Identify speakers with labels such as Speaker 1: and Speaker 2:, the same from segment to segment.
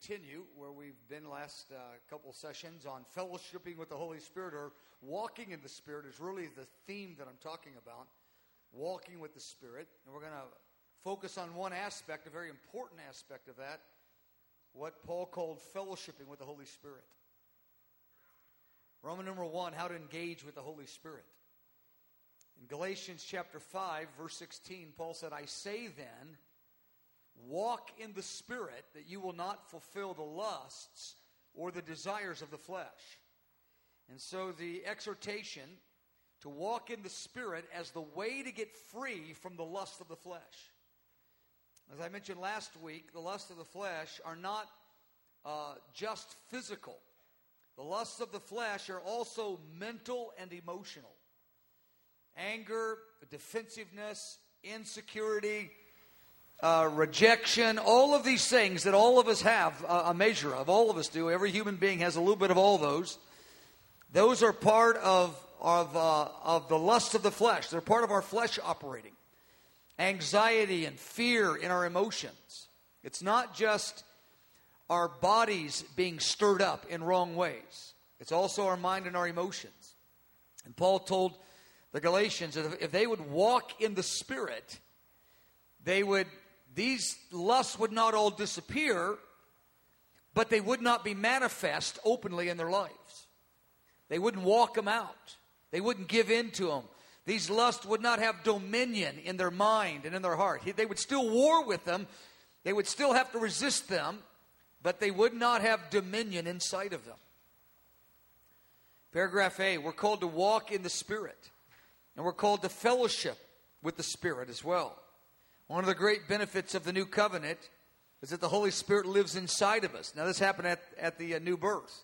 Speaker 1: continue where we've been last couple sessions on fellowshipping with the Holy Spirit, or walking in the Spirit is really the theme that I'm talking about, walking with the Spirit. And we're going to focus on one aspect, a very important aspect of that, what Paul called fellowshipping with the Holy Spirit. Roman number 1, how to engage with the Holy Spirit. In Galatians chapter 5, verse 16, Paul said, I say then, walk in the Spirit, that you will not fulfill the lusts or the desires of the flesh. And so the exhortation to walk in the Spirit as the way to get free from the lust of the flesh. As I mentioned last week, the lusts of the flesh are not just physical. The lusts of the flesh are also mental and emotional. Anger, defensiveness, insecurity, rejection, all of these things that all of us have a measure of. All of us do. Every human being has a little bit of all those. Those are part of the lust of the flesh. They're part of our flesh operating. Anxiety and fear in our emotions. It's not just our bodies being stirred up in wrong ways. It's also our mind and our emotions. And Paul told the Galatians that if they would walk in the Spirit, these lusts would not all disappear, but they would not be manifest openly in their lives. They wouldn't walk them out. They wouldn't give in to them. These lusts would not have dominion in their mind and in their heart. They would still war with them. They would still have to resist them, but they would not have dominion inside of them. Paragraph A, we're called to walk in the Spirit, and we're called to fellowship with the Spirit as well. One of the great benefits of the new covenant is that the Holy Spirit lives inside of us. Now, this happened at the new birth.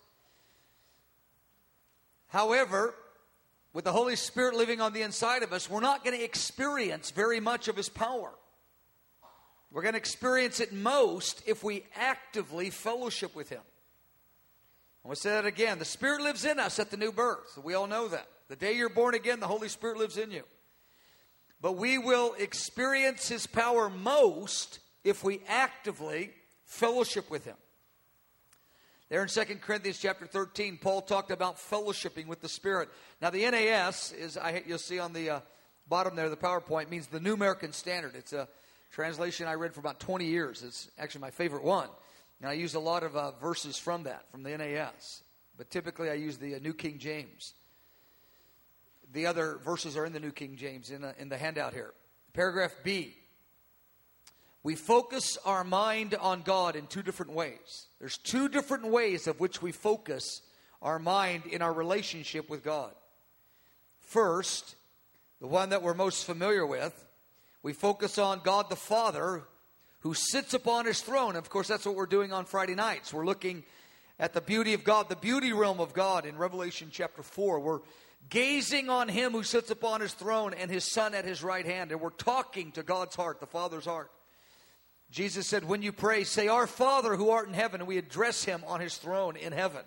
Speaker 1: However, with the Holy Spirit living on the inside of us, we're not going to experience very much of His power. We're going to experience it most if we actively fellowship with Him. I want to say that again. The Spirit lives in us at the new birth. We all know that. The day you're born again, the Holy Spirit lives in you. But we will experience His power most if we actively fellowship with Him. There in 2 Corinthians chapter 13, Paul talked about fellowshipping with the Spirit. Now the NAS, you'll see on the bottom there, the PowerPoint, means the New American Standard. It's a translation I read for about 20 years. It's actually my favorite one. And I use a lot of verses from that, from the NAS. But typically I use the New King James. The other verses are in the New King James in the handout here. Paragraph B. We focus our mind on God in two different ways. There's two different ways of which we focus our mind in our relationship with God. First, the one that we're most familiar with, we focus on God the Father who sits upon His throne. Of course, that's what we're doing on Friday nights. We're looking at the beauty of God, the beauty realm of God in Revelation chapter 4. We're gazing on Him who sits upon His throne and His Son at His right hand. And we're talking to God's heart, the Father's heart. Jesus said, when you pray, say, Our Father who art in heaven, and we address Him on His throne in heaven.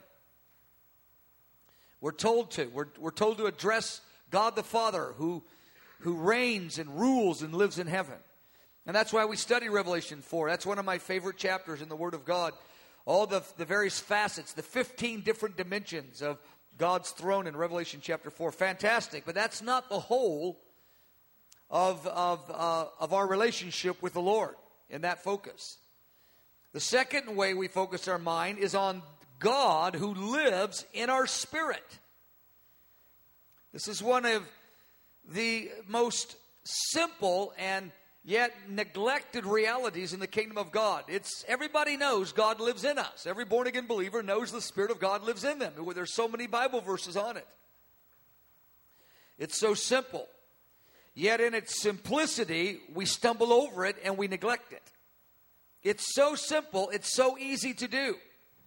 Speaker 1: We're told to. We're told to address God the Father who reigns and rules and lives in heaven. And that's why we study Revelation 4. That's one of my favorite chapters in the Word of God. All the various facets, the 15 different dimensions of God's throne in Revelation chapter 4. Fantastic. But that's not the whole of our relationship with the Lord in that focus. The second way we focus our mind is on God who lives in our spirit. This is one of the most simple and yet neglected realities in the kingdom of God. Everybody knows God lives in us. Every born-again believer knows the Spirit of God lives in them. There's so many Bible verses on it. It's so simple. Yet in its simplicity, we stumble over it and we neglect it. It's so simple, it's so easy to do.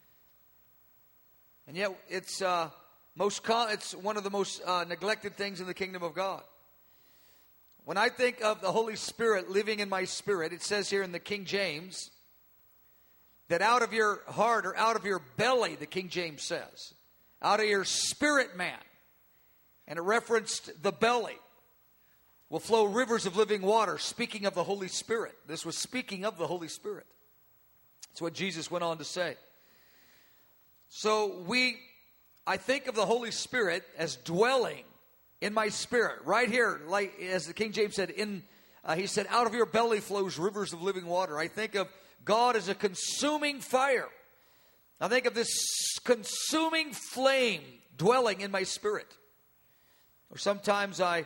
Speaker 1: And yet it's one of the most neglected things in the kingdom of God. When I think of the Holy Spirit living in my spirit, it says here in the King James that out of your heart or out of your belly, the King James says, out of your spirit man, and it referenced the belly, will flow rivers of living water, speaking of the Holy Spirit. This was speaking of the Holy Spirit. That's what Jesus went on to say. So I think of the Holy Spirit as dwelling in my spirit. Right here, like as the King James said, he said, out of your belly flows rivers of living water. I think of God as a consuming fire. I think of this consuming flame dwelling in my spirit. Or sometimes the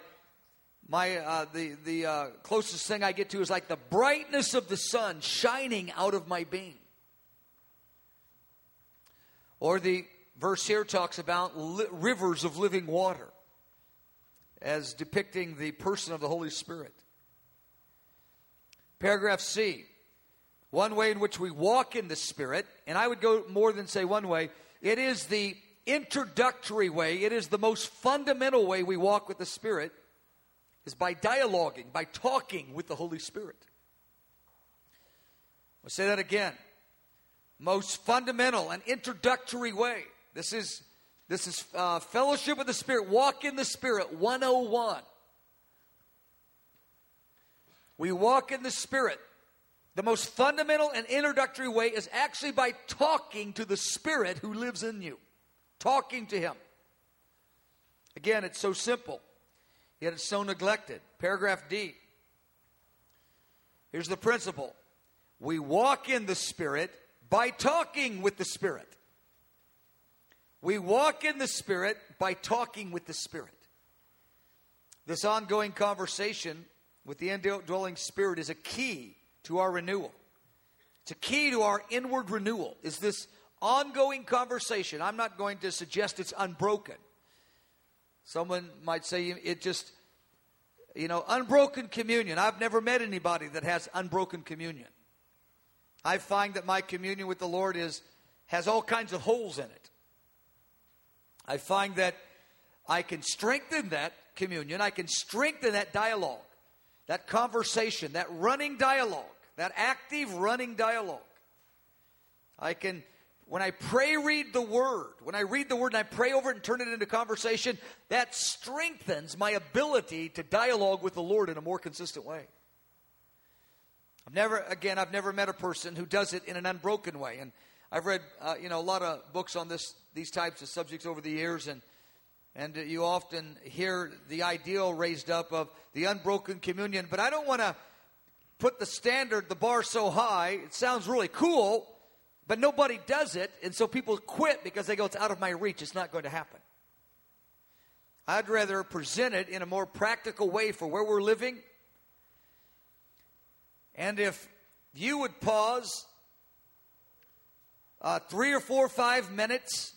Speaker 1: closest thing I get to is like the brightness of the sun shining out of my being. Or the verse here talks about rivers of living water as depicting the person of the Holy Spirit. Paragraph C, one way in which we walk in the Spirit, and I would go more than say one way, it is the introductory way, it is the most fundamental way we walk with the Spirit, is by dialoguing, by talking with the Holy Spirit. I'll say that again. Most fundamental and introductory way. This is fellowship with the Spirit. Walk in the Spirit 101. We walk in the Spirit. The most fundamental and introductory way is actually by talking to the Spirit who lives in you. Talking to Him. Again, it's so simple, yet it's so neglected. Paragraph D. Here's the principle. We walk in the Spirit by talking with the Spirit. We walk in the Spirit by talking with the Spirit. This ongoing conversation with the indwelling Spirit is a key to our renewal. It's a key to our inward renewal, is this ongoing conversation. I'm not going to suggest it's unbroken. Someone might say it just, unbroken communion. I've never met anybody that has unbroken communion. I find that my communion with the Lord has all kinds of holes in it. I find that I can strengthen that communion. I can strengthen that dialogue, that conversation, that running dialogue, that active running dialogue. I can, when I read the Word and I pray over it and turn it into conversation, that strengthens my ability to dialogue with the Lord in a more consistent way. I've never met a person who does it in an unbroken way. And I've read, a lot of books on these types of subjects over the years, and you often hear the ideal raised up of the unbroken communion. But I don't want to put the bar so high. It sounds really cool, but nobody does it, and so people quit because they go, it's out of my reach. It's not going to happen. I'd rather present it in a more practical way for where we're living. And if you would pause 3 or 4 or 5 minutes,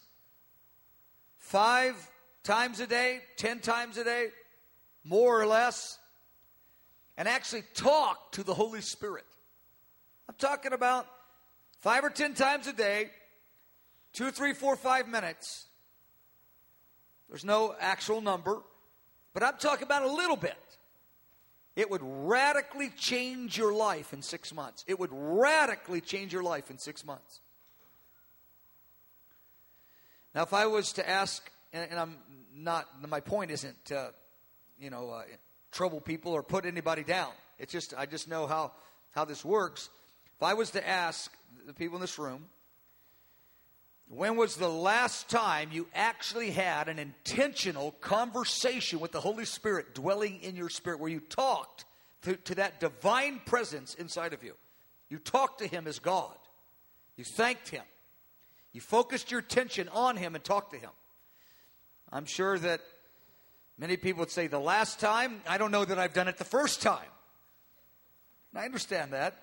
Speaker 1: 5 times a day, 10 times a day, more or less, and actually talk to the Holy Spirit. I'm talking about 5 or 10 times a day, 2, 3, 4, 5 minutes. There's no actual number, but I'm talking about a little bit. It would radically change your life in 6 months. It would radically change your life in 6 months. Now, if I was to ask, and I'm not, my point isn't to, trouble people or put anybody down. It's just, I just know how this works. If I was to ask the people in this room, when was the last time you actually had an intentional conversation with the Holy Spirit dwelling in your spirit, where you talked to that divine presence inside of you? You talked to Him as God. You thanked Him. You focused your attention on Him and talked to Him. I'm sure that many people would say, the last time, I don't know that I've done it the first time. And I understand that.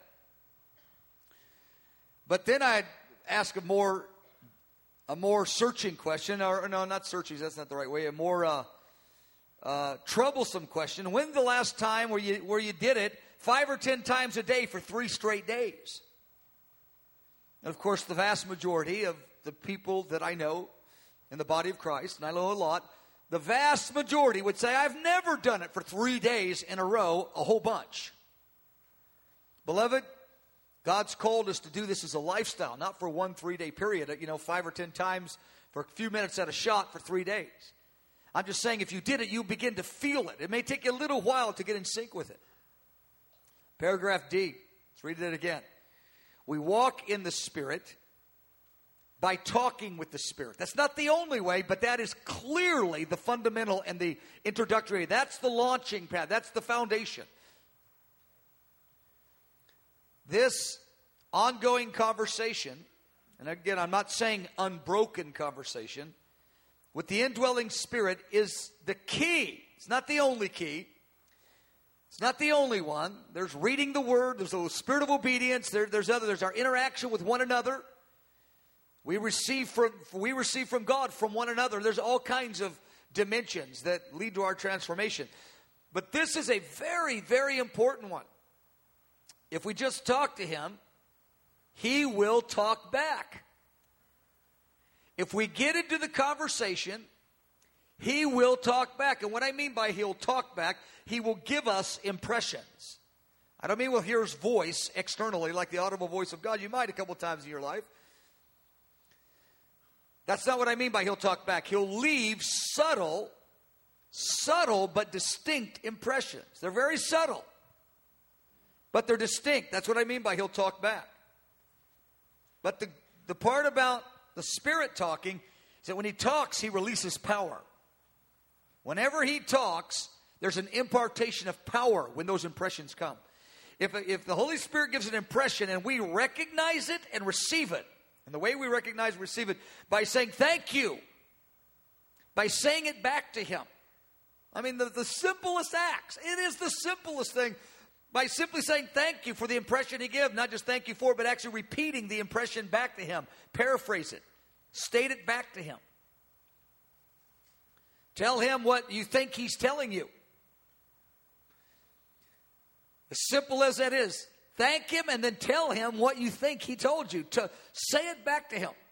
Speaker 1: But then I'd ask a more searching question, or no, not searching, that's not the right way, a more troublesome question. When's the last time where you did it 5 or 10 times a day for 3 straight days? And of course, the vast majority of the people that I know in the body of Christ, and I know a lot, the vast majority would say, I've never done it for 3 days in a row, a whole bunch. Beloved, God's called us to do this as a lifestyle, not for 1 3-day period, 5 or 10 times for a few minutes at a shot for 3 days. I'm just saying, if you did it, you begin to feel it. It may take you a little while to get in sync with it. Paragraph D. Let's read it again. We walk in the Spirit by talking with the Spirit. That's not the only way, but that is clearly the fundamental and the introductory. That's the launching pad. That's the foundation. This ongoing conversation, and again, I'm not saying unbroken conversation, with the indwelling Spirit is the key. It's not the only key. It's not the only one. There's reading the Word. There's the spirit of obedience. There's our interaction with one another. We receive from God, from one another. There's all kinds of dimensions that lead to our transformation. But this is a very, very important one. If we just talk to Him, He will talk back. If we get into the conversation, He will talk back. And what I mean by He'll talk back, He will give us impressions. I don't mean we'll hear His voice externally like the audible voice of God. You might a couple times in your life. That's not what I mean by He'll talk back. He'll leave subtle but distinct impressions. They're very subtle, but they're distinct. That's what I mean by He'll talk back. But the part about the Spirit talking is that when He talks, He releases power. Whenever He talks, there's an impartation of power when those impressions come. If the Holy Spirit gives an impression and we recognize it and receive it, and the way we recognize and receive it, by saying thank you, by saying it back to Him. I mean, the simplest acts. It is the simplest thing. By simply saying thank you for the impression He gave, not just thank you for it, but actually repeating the impression back to Him. Paraphrase it. State it back to Him. Tell Him what you think He's telling you. As simple as that is. Thank Him and then tell Him what you think He told you. To say it back to Him.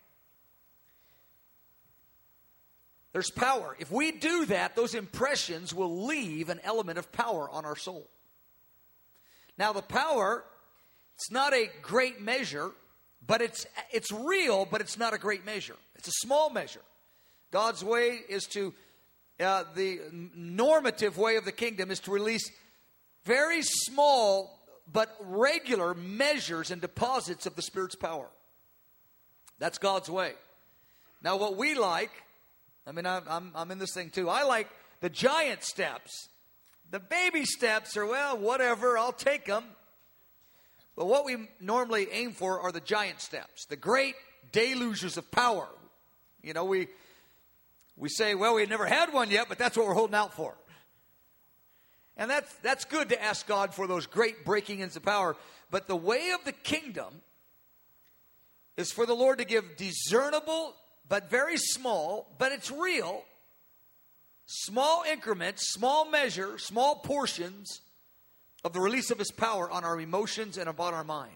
Speaker 1: There's power. If we do that, those impressions will leave an element of power on our soul. Now the power, it's not a great measure, but it's real, but it's not a great measure. It's a small measure. God's way is to, the normative way of the kingdom is to release very small but regular measures and deposits of the Spirit's power. That's God's way. Now what we like, I mean, I'm in this thing too. I like the giant steps. The baby steps are, well, whatever, I'll take them. But what we normally aim for are the giant steps, the great deluges of power. You know, we say, well, we've never had one yet, but that's what we're holding out for. And that's good to ask God for those great breaking ins of power. But the way of the kingdom is for the Lord to give discernible, but very small, but it's real, small increments, small measure, small portions of the release of His power on our emotions and upon our mind.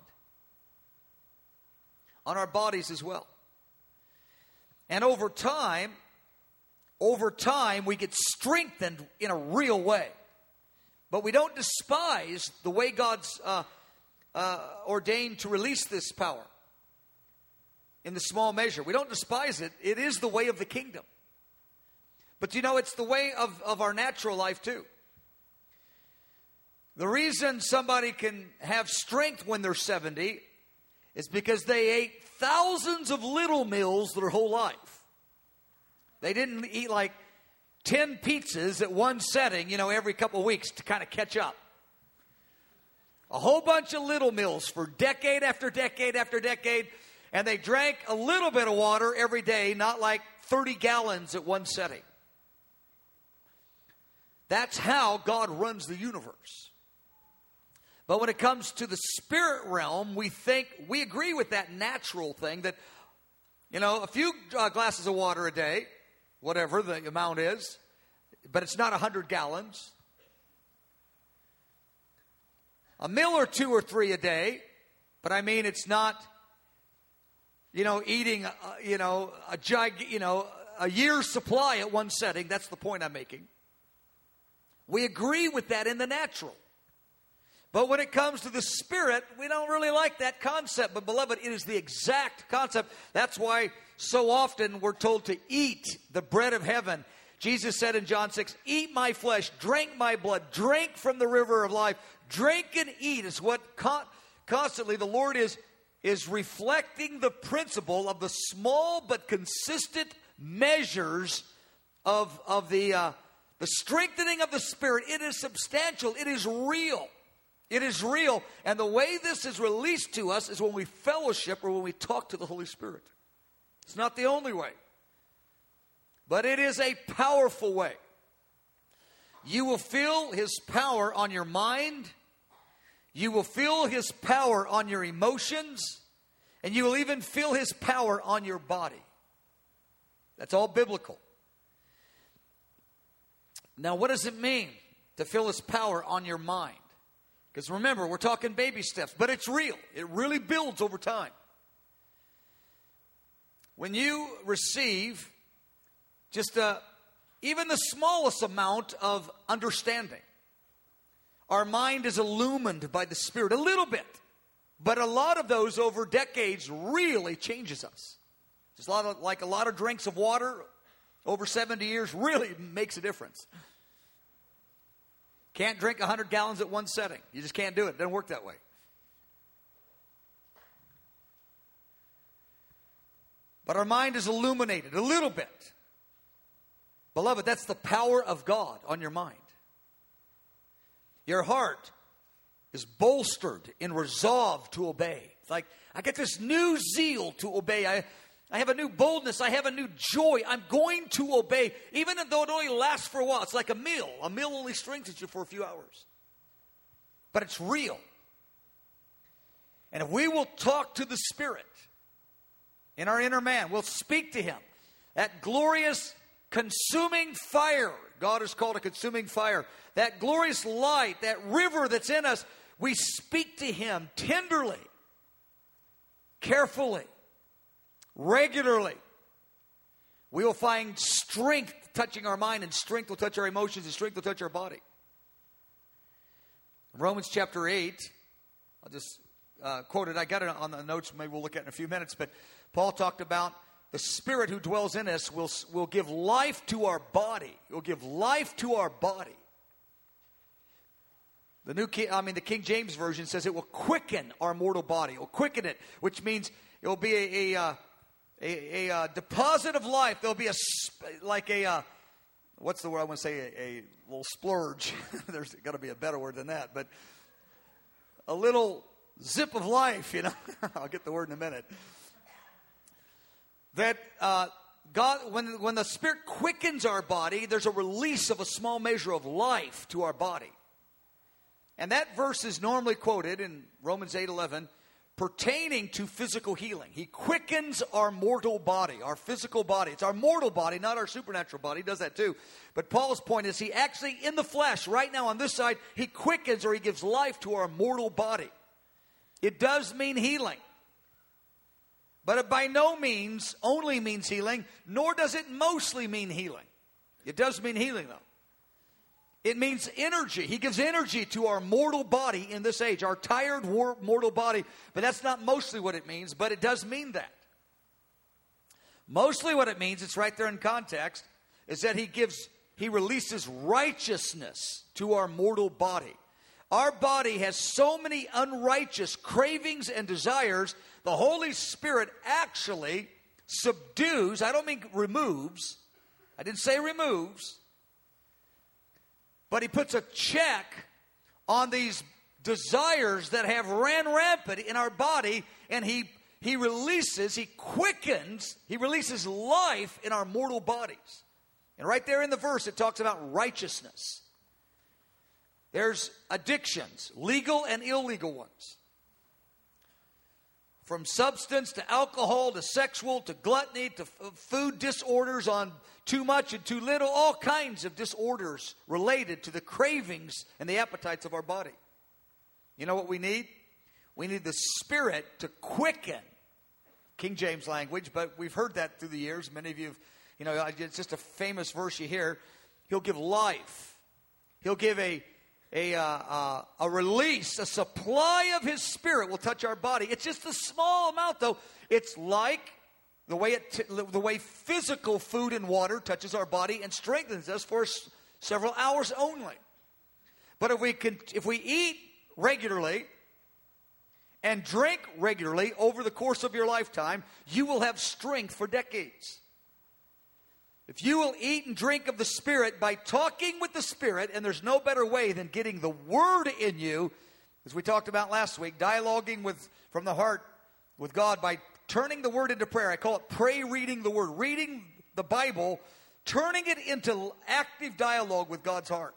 Speaker 1: On our bodies as well. And over time, we get strengthened in a real way. But we don't despise the way God's ordained to release this power in the small measure. We don't despise it. It is the way of the kingdom. But you know, it's the way of our natural life too. The reason somebody can have strength when they're 70 is because they ate thousands of little meals their whole life. They didn't eat like 10 pizzas at one setting, you know, every couple of weeks to kind of catch up. A whole bunch of little meals for decade after decade after decade. And they drank a little bit of water every day, not like 30 gallons at one setting. That's how God runs the universe. But when it comes to the spirit realm, we agree with that natural thing that, you know, a few glasses of water a day, whatever the amount is, but it's not 100 gallons. A meal or two or three a day, but I mean it's not, you know, eating, a year's supply at one setting. That's the point I'm making. We agree with that in the natural. But when it comes to the Spirit, we don't really like that concept. But beloved, it is the exact concept. That's why so often we're told to eat the bread of heaven. Jesus said in John 6, eat my flesh, drink my blood, drink from the river of life. Drink and eat is what constantly the Lord is is reflecting the principle of the small but consistent measures of the strengthening of the Spirit. It is substantial. It is real. It is real. And the way this is released to us is when we fellowship or when we talk to the Holy Spirit. It's not the only way, but it is a powerful way. You will feel His power on your mind. You will feel His power on your emotions. And you will even feel His power on your body. That's all biblical. Now, what does it mean to feel His power on your mind? Because remember, we're talking baby steps, but it's real. It really builds over time. When you receive just even the smallest amount of understanding, our mind is illumined by the Spirit a little bit. But a lot of those over decades really changes us. Just like a lot of drinks of water over 70 years really makes a difference. Can't drink 100 gallons at one setting. You just can't do it. It doesn't work that way. But our mind is illuminated a little bit. Beloved, that's the power of God on your mind. Your heart is bolstered and resolved to obey. It's like, I get this new zeal to obey. I have a new boldness. I have a new joy. I'm going to obey, even though it only lasts for a while. It's like a meal. A meal only strengthens you for a few hours. But it's real. And if we will talk to the Spirit in our inner man, we'll speak to Him. That glorious consuming fire, God has called a consuming fire. That glorious light, that river that's in us, we speak to Him tenderly, carefully, regularly. We will find strength touching our mind, and strength will touch our emotions, and strength will touch our body. Romans chapter 8, I'll just quote it. I got it on the notes, maybe we'll look at it in a few minutes. But Paul talked about the Spirit who dwells in us will give life to our body. It will give life to our body. The King James Version says it will quicken our mortal body. It will quicken it, which means it will be a deposit of life. There'll be what's the word I want to say? A little splurge. There's got to be a better word than that, but a little zip of life, I'll get the word in a minute. That God, when the Spirit quickens our body, there's a release of a small measure of life to our body. And that verse is normally quoted in Romans 8:11, pertaining to physical healing. He quickens our mortal body, our physical body. It's our mortal body, not our supernatural body. He does that too. But Paul's point is he actually, in the flesh, right now on this side, he quickens or he gives life to our mortal body. It does mean healing. But it by no means only means healing, nor does it mostly mean healing. It does mean healing, though. It means energy. He gives energy to our mortal body in this age, our tired mortal body. But that's not mostly what it means, but it does mean that. Mostly what it means, it's right there in context, is that he releases righteousness to our mortal body. Our body has so many unrighteous cravings and desires, the Holy Spirit actually subdues, I don't mean removes, I didn't say removes, but he puts a check on these desires that have ran rampant in our body, and he releases, he quickens, he releases life in our mortal bodies. And right there in the verse, it talks about righteousness. There's addictions, legal and illegal ones. From substance to alcohol to sexual to gluttony to food disorders on too much and too little, all kinds of disorders related to the cravings and the appetites of our body. You know what we need? We need the Spirit to quicken. King James language, but we've heard that through the years. Many of you, it's just a famous verse you hear. He'll give life. He'll give a release, a supply of His Spirit will touch our body. It's just a small amount, though. It's like the way physical food and water touches our body and strengthens us for several hours only. But if we eat regularly and drink regularly over the course of your lifetime, you will have strength for decades. If you will eat and drink of the Spirit by talking with the Spirit, and there's no better way than getting the Word in you, as we talked about last week, dialoguing from the heart with God by turning the Word into prayer. I call it pray reading the Word. Reading the Bible, turning it into active dialogue with God's heart.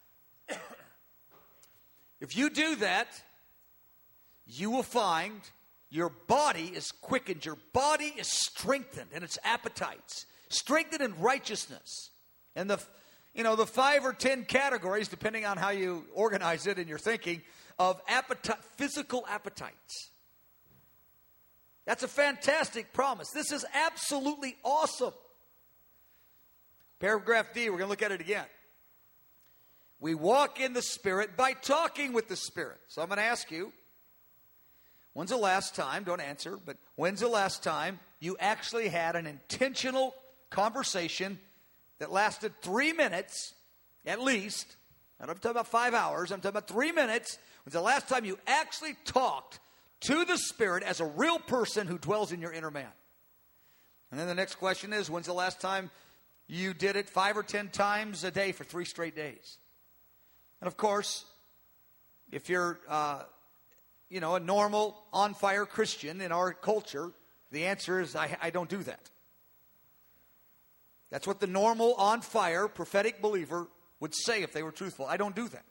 Speaker 1: If you do that, you will find your body is quickened. Your body is strengthened in its appetites. Strengthened in righteousness. And the 5 or 10 categories, depending on how you organize it in your thinking, of physical appetites. That's a fantastic promise. This is absolutely awesome. Paragraph D, we're going to look at it again. We walk in the Spirit by talking with the Spirit. So I'm going to ask you, when's the last time, don't answer, but when's the last time you actually had an intentional conversation that lasted 3 minutes at least? I'm not talking about 5 hours. I'm talking about 3 minutes. When's the last time you actually talked to the Spirit as a real person who dwells in your inner man? And then the next question is, when's the last time you did it 5 or 10 times a day for 3 straight days? And of course, if you're a normal, on-fire Christian in our culture, the answer is I don't do that. That's what the normal, on-fire, prophetic believer would say if they were truthful. I don't do that.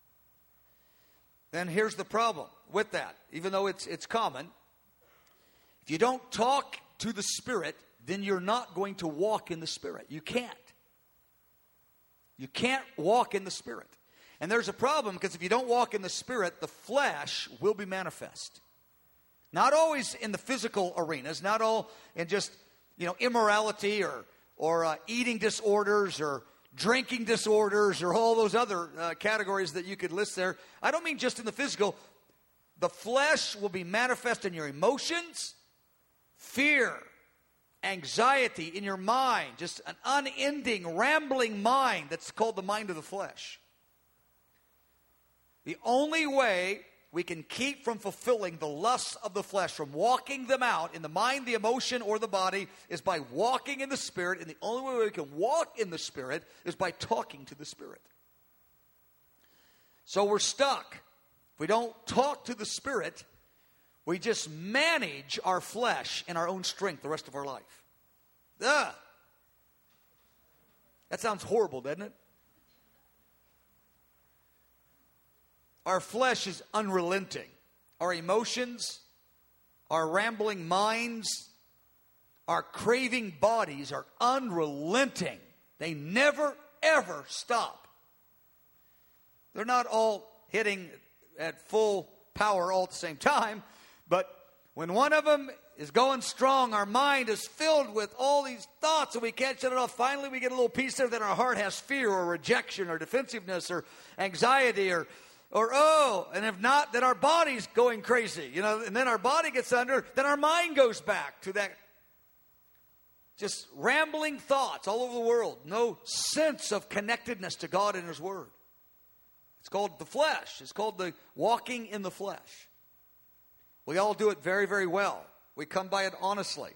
Speaker 1: Then here's the problem with that. Even though it's common, if you don't talk to the Spirit, then you're not going to walk in the Spirit. You can't. You can't walk in the Spirit. And there's a problem, because if you don't walk in the Spirit, the flesh will be manifest. Not always in the physical arenas, not all in just, immorality or eating disorders or drinking disorders or all those other categories that you could list there. I don't mean just in the physical. The flesh will be manifest in your emotions, fear, anxiety in your mind, just an unending, rambling mind that's called the mind of the flesh. The only way we can keep from fulfilling the lusts of the flesh, from walking them out in the mind, the emotion, or the body, is by walking in the Spirit. And the only way we can walk in the Spirit is by talking to the Spirit. So we're stuck. If we don't talk to the Spirit, we just manage our flesh and our own strength the rest of our life. Ugh. That sounds horrible, doesn't it? Our flesh is unrelenting. Our emotions, our rambling minds, our craving bodies are unrelenting. They never, ever stop. They're not all hitting at full power all at the same time, but when one of them is going strong, our mind is filled with all these thoughts and we can't shut it off. Finally, we get a little piece there that our heart has fear or rejection or defensiveness or anxiety or and if not, then our body's going crazy, and then our body gets under, then our mind goes back to that just rambling thoughts all over the world. No sense of connectedness to God and His Word. It's called the flesh. It's called the walking in the flesh. We all do it very, very well. We come by it honestly.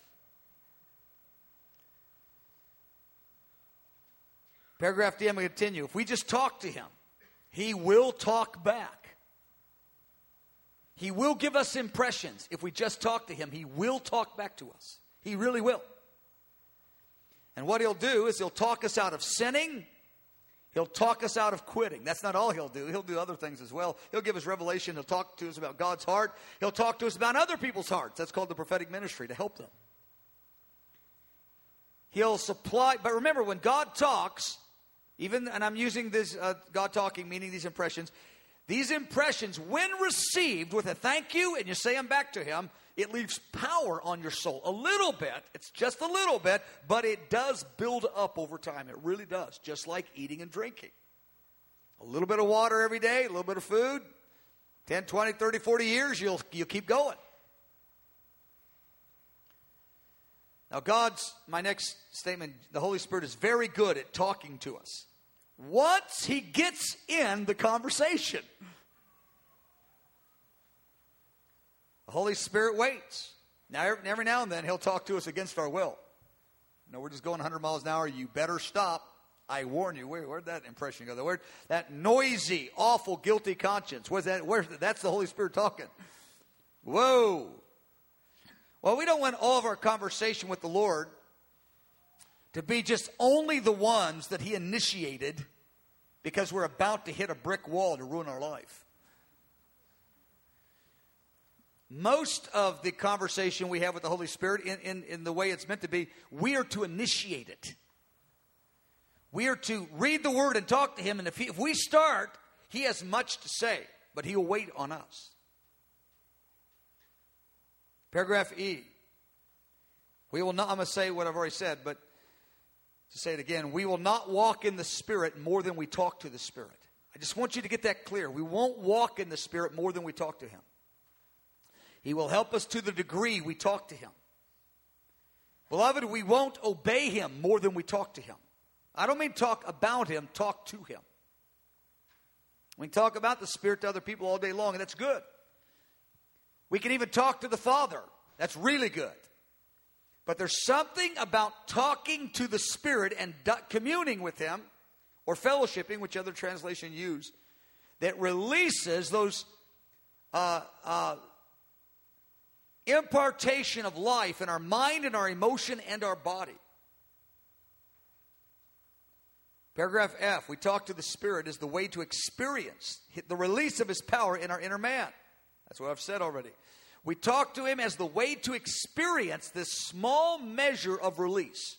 Speaker 1: Paragraph D, I'm going to continue. If we just talk to Him, He will talk back. He will give us impressions. If we just talk to Him, He will talk back to us. He really will. And what He'll do is He'll talk us out of sinning. He'll talk us out of quitting. That's not all He'll do. He'll do other things as well. He'll give us revelation. He'll talk to us about God's heart. He'll talk to us about other people's hearts. That's called the prophetic ministry, to help them. He'll supply. But remember, when God talks, and I'm using this, God talking, meaning these impressions, when received with a thank you, and you say them back to Him, it leaves power on your soul. A little bit. It's just a little bit, but it does build up over time. It really does. Just like eating and drinking. A little bit of water every day, a little bit of food. 10, 20, 30, 40 years, you'll keep going. Now my next statement, the Holy Spirit is very good at talking to us. Once He gets in the conversation. The Holy Spirit waits. Now, every now and then, He'll talk to us against our will. We're just going 100 miles an hour. You better stop. I warn you. Where'd that impression go? The word, that noisy, awful, guilty conscience. Where's that? That's the Holy Spirit talking. Whoa. Well, we don't want all of our conversation with the Lord to be just only the ones that He initiated because we're about to hit a brick wall to ruin our life. Most of the conversation we have with the Holy Spirit, in the way it's meant to be, we are to initiate it. We are to read the Word and talk to Him, and if we start, He has much to say, but He will wait on us. Paragraph E. We will not, I'm going to say what I've already said, but to say it again, we will not walk in the Spirit more than we talk to the Spirit. I just want you to get that clear. We won't walk in the Spirit more than we talk to Him. He will help us to the degree we talk to Him. Beloved, we won't obey Him more than we talk to Him. I don't mean talk about Him, talk to Him. We can talk about the Spirit to other people all day long, and that's good. We can even talk to the Father. That's really good. But there's something about talking to the Spirit and communing with Him, or fellowshipping, which other translation use, that releases those impartation of life in our mind and our emotion and our body. Paragraph F, we talk to the Spirit as the way to experience the release of His power in our inner man. That's what I've said already. We talk to Him as the way to experience this small measure of release.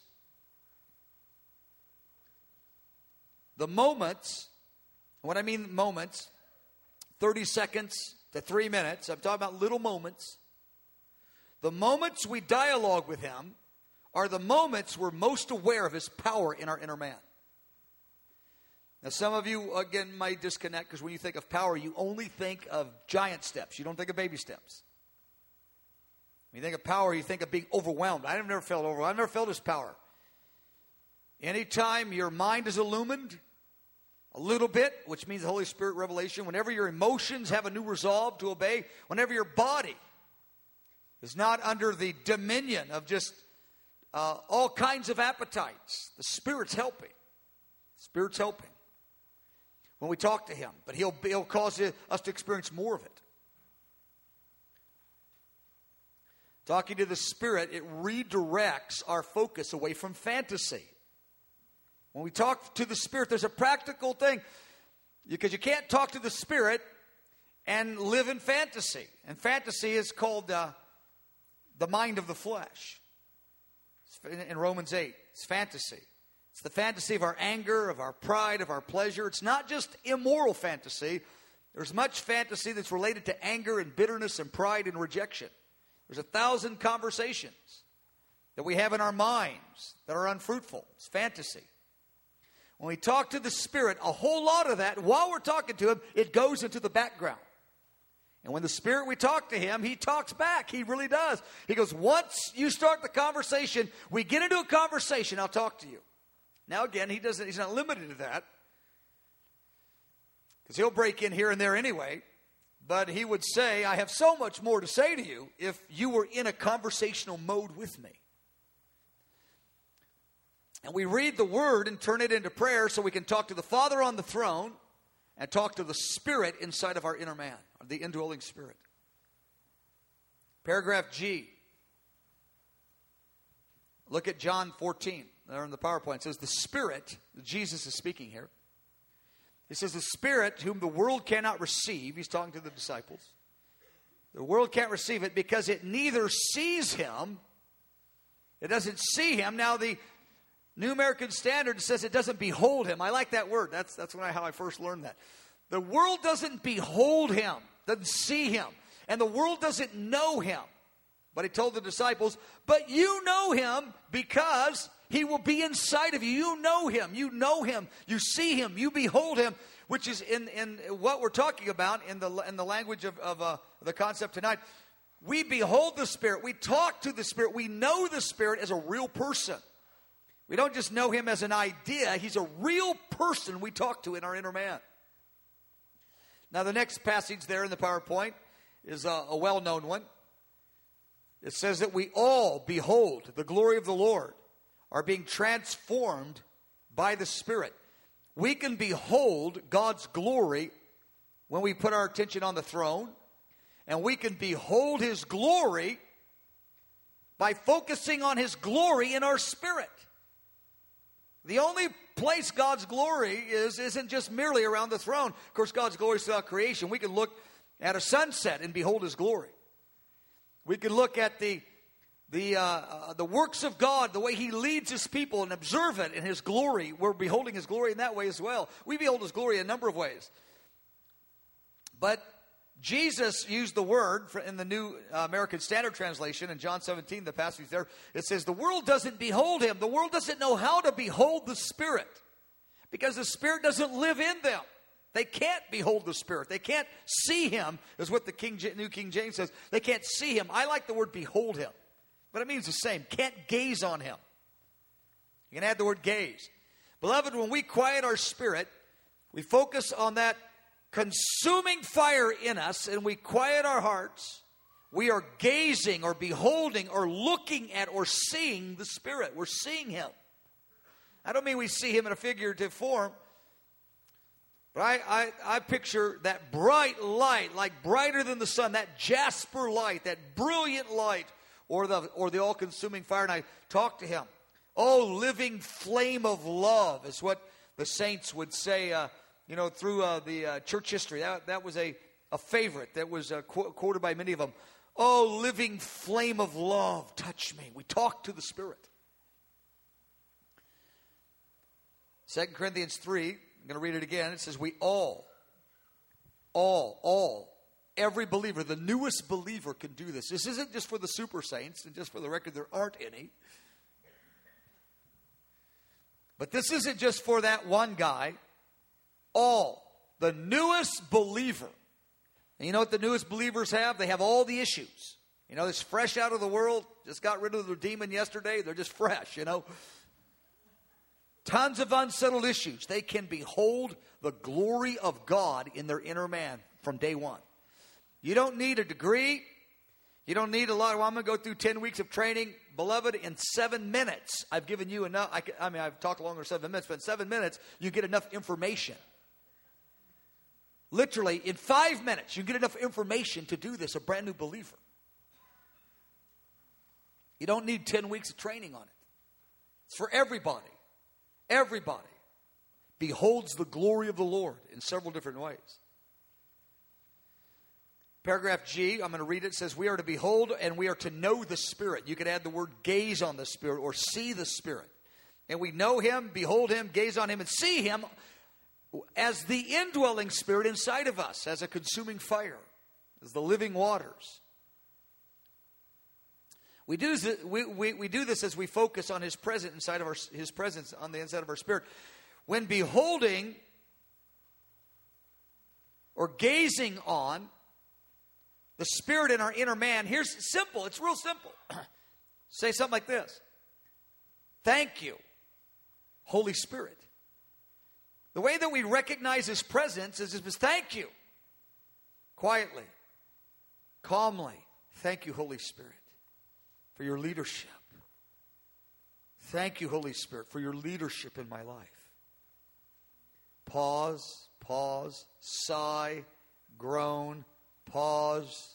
Speaker 1: The moments, when I mean moments, 30 seconds to 3 minutes, I'm talking about little moments. The moments we dialogue with Him are the moments we're most aware of His power in our inner man. Now, some of you, again, might disconnect because when you think of power, you only think of giant steps. You don't think of baby steps. When you think of power, you think of being overwhelmed. I've never felt overwhelmed. I've never felt His power. Anytime your mind is illumined a little bit, which means the Holy Spirit revelation, whenever your emotions have a new resolve to obey, whenever your body is not under the dominion of just all kinds of appetites, the Spirit's helping. The Spirit's helping when we talk to Him, but He'll cause us to experience more of it. Talking to the Spirit, it redirects our focus away from fantasy. When we talk to the Spirit, there's a practical thing, because you can't talk to the Spirit and live in fantasy. And fantasy is called the mind of the flesh. In Romans 8, it's fantasy. It's the fantasy of our anger, of our pride, of our pleasure. It's not just immoral fantasy. There's much fantasy that's related to anger and bitterness and pride and rejection. There's 1,000 conversations that we have in our minds that are unfruitful. It's fantasy. When we talk to the Spirit, a whole lot of that, while we're talking to Him, it goes into the background. And when the Spirit, we talk to Him, He talks back. He really does. He goes, once you start the conversation, we get into a conversation, I'll talk to you. Now again, He's not limited to that, because He'll break in here and there anyway. But He would say, I have so much more to say to you if you were in a conversational mode with me. And we read the Word and turn it into prayer so we can talk to the Father on the throne and talk to the Spirit inside of our inner man, the indwelling Spirit. Paragraph G. Look at John 14. There in the PowerPoint. It says the Spirit, Jesus is speaking here. He says the Spirit whom the world cannot receive. He's talking to the disciples. The world can't receive it because it neither sees Him. It doesn't see Him. Now the New American Standard says it doesn't behold Him. I like that word. That's how I first learned that. The world doesn't behold Him, doesn't see Him. And the world doesn't know Him. But He told the disciples, but you know Him because He will be inside of you. You know Him. You know Him. You see Him. You behold Him, which is in what we're talking about in the language of the concept tonight. We behold the Spirit. We talk to the Spirit. We know the Spirit as a real person. We don't just know Him as an idea. He's a real person we talk to in our inner man. Now, the next passage there in the PowerPoint is a well-known one. it says that we all behold the glory of the Lord, are being transformed by the Spirit. We can behold God's glory when we put our attention on the throne, and we can behold His glory by focusing on His glory in our spirit. The only place God's glory isn't just merely around the throne. Of course, God's glory is throughout creation. We can look at a sunset and behold His glory. We can look at the works of God, the way He leads His people, and observe it in His glory. We're beholding His glory in that way as well. We behold His glory in a number of ways. But Jesus used the word in the New American Standard Translation in John 17, the passage there. It says, the world doesn't behold Him. The world doesn't know how to behold the Spirit because the Spirit doesn't live in them. They can't behold the Spirit. They can't see Him, is what the New King James says. They can't see Him. I like the word behold Him, but it means the same. Can't gaze on Him. You can add the word gaze. Beloved, when we quiet our spirit, we focus on that consuming fire in us, and we quiet our hearts, we are gazing or beholding or looking at or seeing the Spirit. We're seeing Him. I don't mean we see Him in a figurative form, but I picture that bright light, like brighter than the sun, that jasper light, that brilliant light, or the all-consuming fire, and I talk to Him. Oh, living flame of love is what the saints would say, through the church history. That was a favorite that was quoted by many of them. Oh, living flame of love, touch me. We talk to the Spirit. 2 Corinthians 3, I'm going to read it again. It says, we all, every believer, the newest believer can do this. This isn't just for the super saints, and just for the record, there aren't any. But this isn't just for that one guy. All, the newest believer. And you know what the newest believers have? They have all the issues. It's fresh out of the world. Just got rid of the demon yesterday. They're just fresh, Tons of unsettled issues. They can behold the glory of God in their inner man from day one. You don't need a degree. You don't need a lot. I'm going to go through 10 weeks of training. Beloved, in 7 minutes, I've given you enough. I've talked longer than 7 minutes, but in 7 minutes, you get enough information. Literally, in 5 minutes, you get enough information to do this, a brand new believer. You don't need 10 weeks of training on it. It's for everybody. Everybody beholds the glory of the Lord in several different ways. Paragraph G, I'm going to read it. It says, we are to behold and we are to know the Spirit. You could add the word gaze on the Spirit or see the Spirit. And we know Him, behold Him, gaze on Him, and see Him as the indwelling Spirit inside of us, as a consuming fire, as the living waters. We do this as we focus on His presence inside of His presence on the inside of our spirit. When beholding or gazing on the Spirit in our inner man, here's simple. It's real simple. Say something like this. Thank you, Holy Spirit. The way that we recognize His presence is thank you. Quietly, calmly. Thank you, Holy Spirit, for your leadership. Thank you, Holy Spirit, for your leadership in my life. Pause, sigh, groan, pause.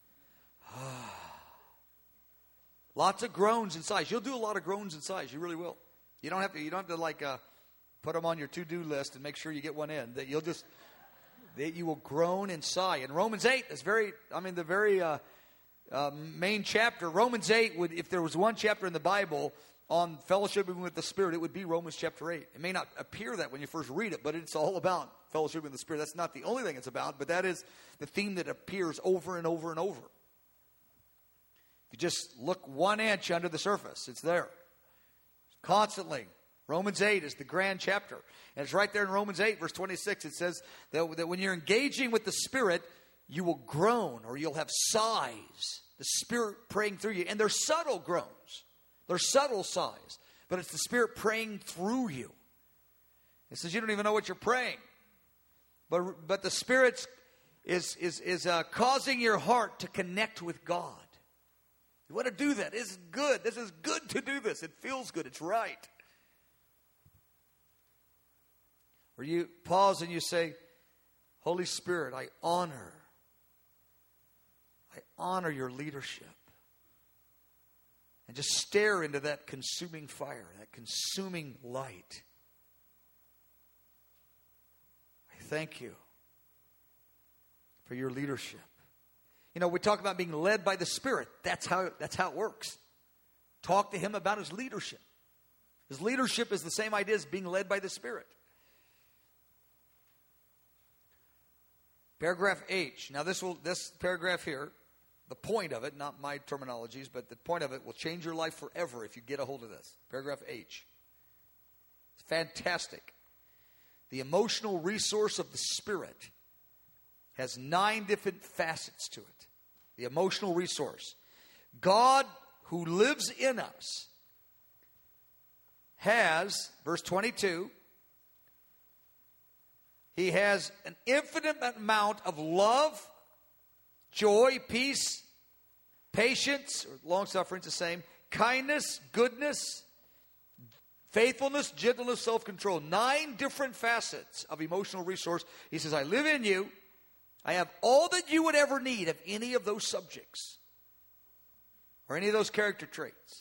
Speaker 1: Lots of groans and sighs. You'll do a lot of groans and sighs. You really will. You don't have to put them on your to-do list and make sure you get one in. That you will groan and sigh. And Romans 8 is the very main chapter. Romans 8 if there was one chapter in the Bible on fellowshipping with the Spirit, it would be Romans chapter 8. It may not appear that when you first read it, but it's all about fellowship with the Spirit. That's not the only thing it's about, but that is the theme that appears over and over and over. If you just look 1 inch under the surface, it's there. Constantly. Romans 8 is the grand chapter. And it's right there in Romans 8, verse 26. It says that when you're engaging with the Spirit, you will groan or you'll have sighs. The Spirit praying through you. And they're subtle groans. They're subtle sighs. But it's the Spirit praying through you. It says you don't even know what you're praying. But the Spirit is causing your heart to connect with God. You want to do that. This is good. This is good to do this. It feels good. It's right. Where you pause and you say, Holy Spirit, I honor your leadership. And just stare into that consuming fire, that consuming light. I thank you for your leadership. You know, we talk about being led by the Spirit. That's how it works. Talk to Him about His leadership. His leadership is the same idea as being led by the Spirit. Paragraph H. Now this paragraph here, the point of it, not my terminologies, but the point of it will change your life forever if you get a hold of this. Paragraph H. It's fantastic. The emotional resource of the Spirit has 9 different facets to it. The emotional resource. God, who lives in us, has, verse 22, He has an infinite amount of love, joy, peace, patience, or long-suffering is the same, kindness, goodness, faithfulness, gentleness, self-control. 9 different facets of emotional resource. He says, I live in you. I have all that you would ever need of any of those subjects or any of those character traits.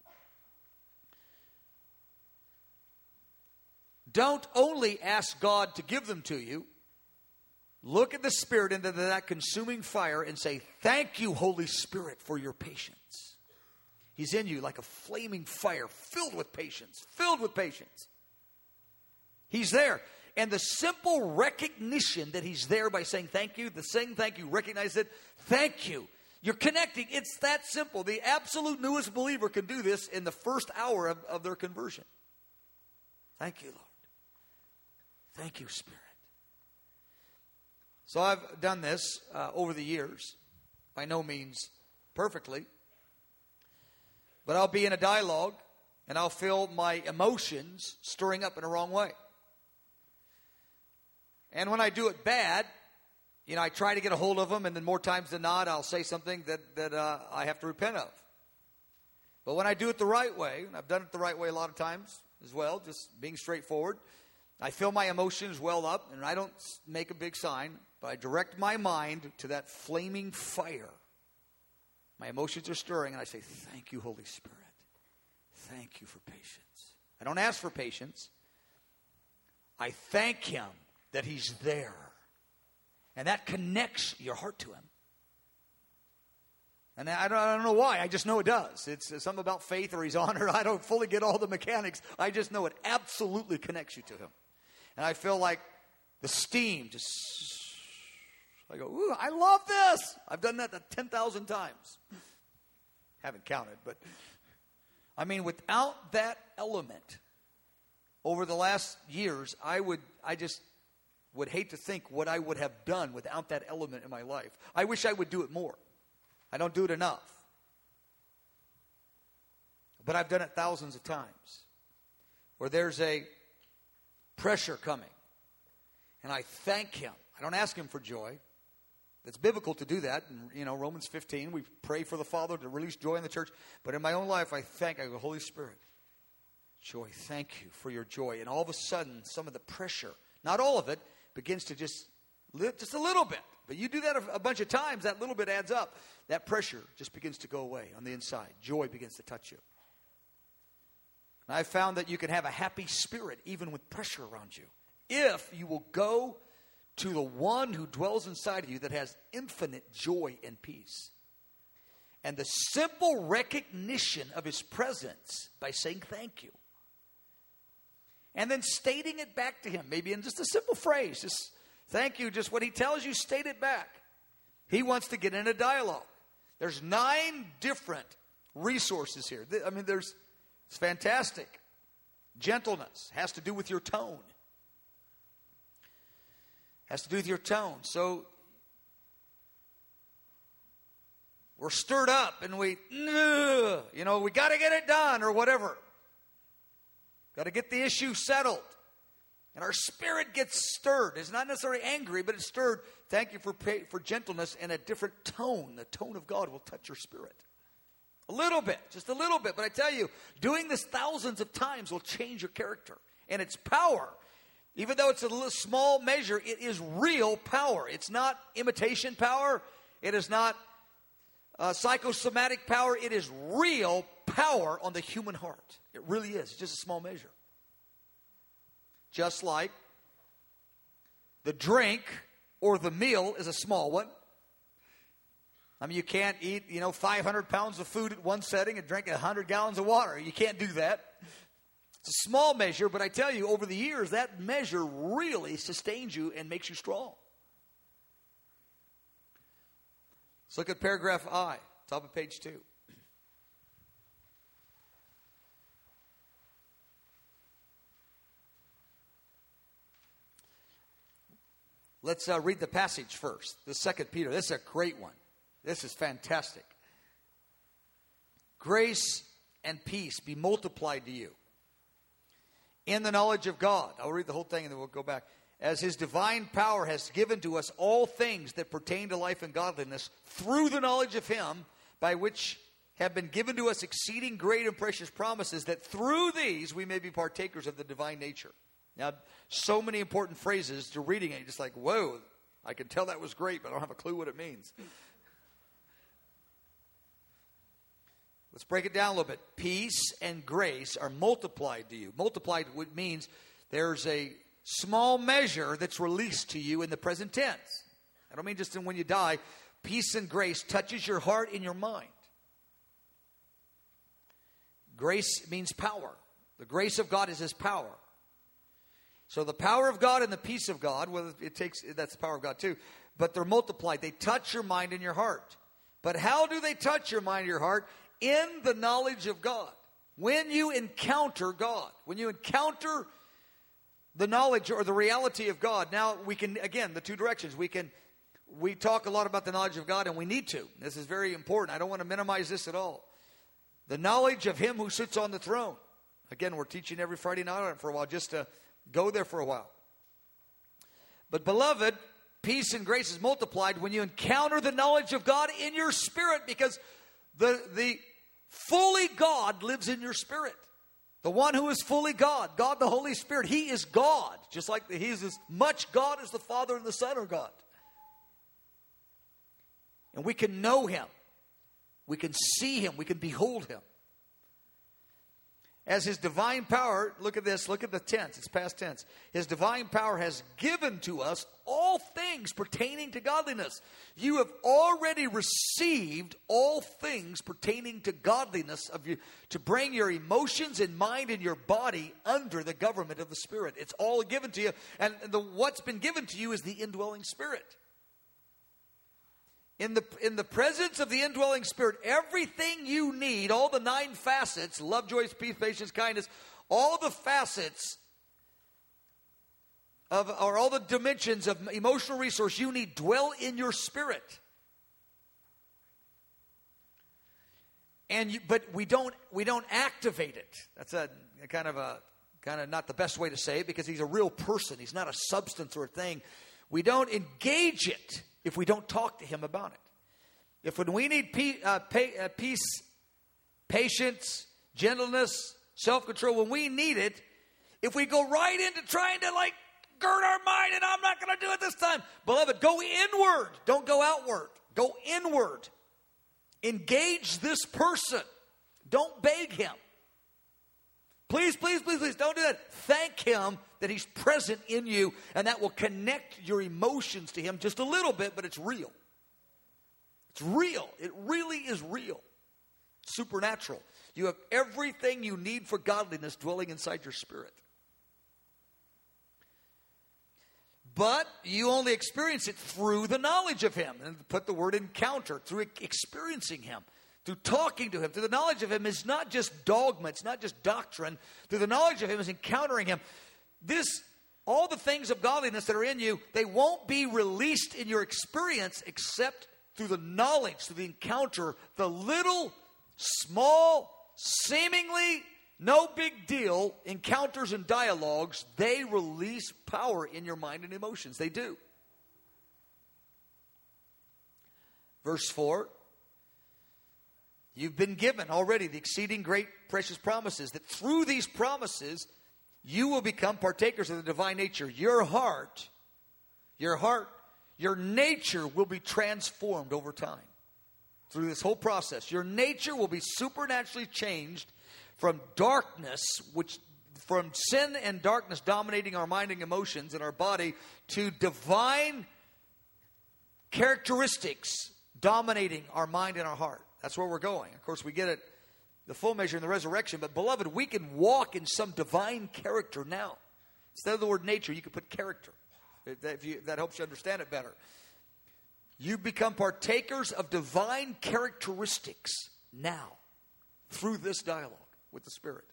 Speaker 1: Don't only ask God to give them to you. Look at the Spirit into that consuming fire and say, thank you, Holy Spirit, for your patience. He's in you like a flaming fire, filled with patience, filled with patience. He's there. And the simple recognition that He's there by saying thank you, the saying thank you, recognize it, thank you. You're connecting. It's that simple. The absolute newest believer can do this in the first hour of their conversion. Thank you, Lord. Thank you, Spirit. So I've done this over the years. By no means perfectly. But I'll be in a dialogue and I'll feel my emotions stirring up in a wrong way. And when I do it bad, you know, I try to get a hold of them, and then more times than not, I'll say something that I have to repent of. But when I do it the right way, and I've done it the right way a lot of times as well, just being straightforward, I feel my emotions well up, and I don't make a big sign, but I direct my mind to that flaming fire. My emotions are stirring, and I say, thank you, Holy Spirit. Thank you for patience. I don't ask for patience. I thank Him that He's there. And that connects your heart to Him. And I don't know why. I just know it does. It's something about faith or His honor. I don't fully get all the mechanics. I just know it absolutely connects you to Him. And I feel like the steam just... I go, ooh, I love this. I've done that 10,000 times. Haven't counted, but... I mean, without that element, over the last years, I just would hate to think what I would have done without that element in my life. I wish I would do it more. I don't do it enough. But I've done it thousands of times. Where there's a pressure coming. And I thank Him. I don't ask Him for joy. It's biblical to do that. In, you know, Romans 15, we pray for the Father to release joy in the church. But in my own life, I go, Holy Spirit, joy, thank you for your joy. And all of a sudden, some of the pressure, not all of it, begins to just a little bit. But you do that a bunch of times, that little bit adds up. That pressure just begins to go away on the inside. Joy begins to touch you. And I've found that you can have a happy spirit even with pressure around you. If you will go to the one who dwells inside of you that has infinite joy and peace. And the simple recognition of His presence by saying thank you. And then stating it back to Him, maybe in just a simple phrase. Just thank you, just what He tells you, state it back. He wants to get in a dialogue. There's 9 different resources here. I mean, it's fantastic. Gentleness has to do with your tone. Has to do with your tone. So we're stirred up and we got to get it done or whatever. Got to get the issue settled. And our spirit gets stirred. It's not necessarily angry, but it's stirred. Thank you for gentleness and a different tone. The tone of God will touch your spirit. A little bit, just a little bit. But I tell you, doing this thousands of times will change your character. And its power, even though it's a little small measure, it is real power. It's not imitation power. It is not psychosomatic power. It is real power on the human heart. It really is. It's just a small measure. Just like the drink or the meal is a small one. I mean, you can't eat, 500 pounds of food at one setting and drink 100 gallons of water. You can't do that. It's a small measure, but I tell you, over the years, that measure really sustains you and makes you strong. Let's look at paragraph I, top of page 2. Let's read the passage first. The 2 Peter. This is a great one. This is fantastic. Grace and peace be multiplied to you in the knowledge of God. I'll read the whole thing and then we'll go back. As his divine power has given to us all things that pertain to life and godliness through the knowledge of him, by which have been given to us exceeding great and precious promises, that through these we may be partakers of the divine nature. Now, so many important phrases to reading it. You're just like, whoa, I can tell that was great, but I don't have a clue what it means. Let's break it down a little bit. Peace and grace are multiplied to you. Multiplied means there's a small measure that's released to you in the present tense. I don't mean just when you die. Peace and grace touches your heart and your mind. Grace means power. The grace of God is his power. So the power of God and the peace of God, that's the power of God too, but they're multiplied. They touch your mind and your heart. But how do they touch your mind and your heart? In the knowledge of God. When you encounter God, when you encounter the knowledge or the reality of God, now we can, again, the two directions. We talk a lot about the knowledge of God, and we need to. This is very important. I don't want to minimize this at all. The knowledge of him who sits on the throne. Again, we're teaching every Friday night on it for a while, just to go there for a while. But beloved, peace and grace is multiplied when you encounter the knowledge of God in your spirit, because the fully God lives in your spirit. The one who is fully God, God the Holy Spirit, he is God. Just like he is as much God as the Father and the Son are God. And we can know him. We can see him. We can behold him. As his divine power, look at this, look at the tense, it's past tense. His divine power has given to us all things pertaining to godliness. You have already received all things pertaining to godliness of you, to bring your emotions and mind and your body under the government of the Spirit. It's all given to you, and what's been given to you is the indwelling Spirit. In the presence of the indwelling Spirit, everything you need, all the 9 facets, love, joy, peace, patience, kindness, all the facets or all the dimensions of emotional resource you need dwell in your spirit. But we don't activate it. That's a kind of not the best way to say it, because he's a real person. He's not a substance or a thing. We don't engage it if we don't talk to him about it. If when we need peace, patience, gentleness, self-control, when we need it, if we go right into trying to gird our mind, and I'm not going to do it this time. Beloved, go inward. Don't go outward. Go inward. Engage this person. Don't beg him. Please, please, please, please don't do that. Thank him that he's present in you, and that will connect your emotions to him just a little bit, but it's real. It's real. It really is real. Supernatural. You have everything you need for godliness dwelling inside your spirit. But you only experience it through the knowledge of him. And put the word encounter, through experiencing him, through talking to him. Through the knowledge of him is not just dogma, it's not just doctrine. Through the knowledge of him is encountering him. All the things of godliness that are in you, they won't be released in your experience except through the knowledge, through the encounter, the little, small, seemingly no big deal encounters and dialogues. They release power in your mind and emotions. They do. Verse 4. You've been given already the exceeding great precious promises, that through these promises you will become partakers of the divine nature. Your nature will be transformed over time. Through this whole process, your nature will be supernaturally changed from from sin and darkness dominating our mind and emotions and our body, to divine characteristics dominating our mind and our heart. That's where we're going. Of course, we get it, the full measure in the resurrection. But beloved, we can walk in some divine character now. Instead of the word nature, you could put character. That helps you understand it better. You become partakers of divine characteristics now through this dialogue with the Spirit.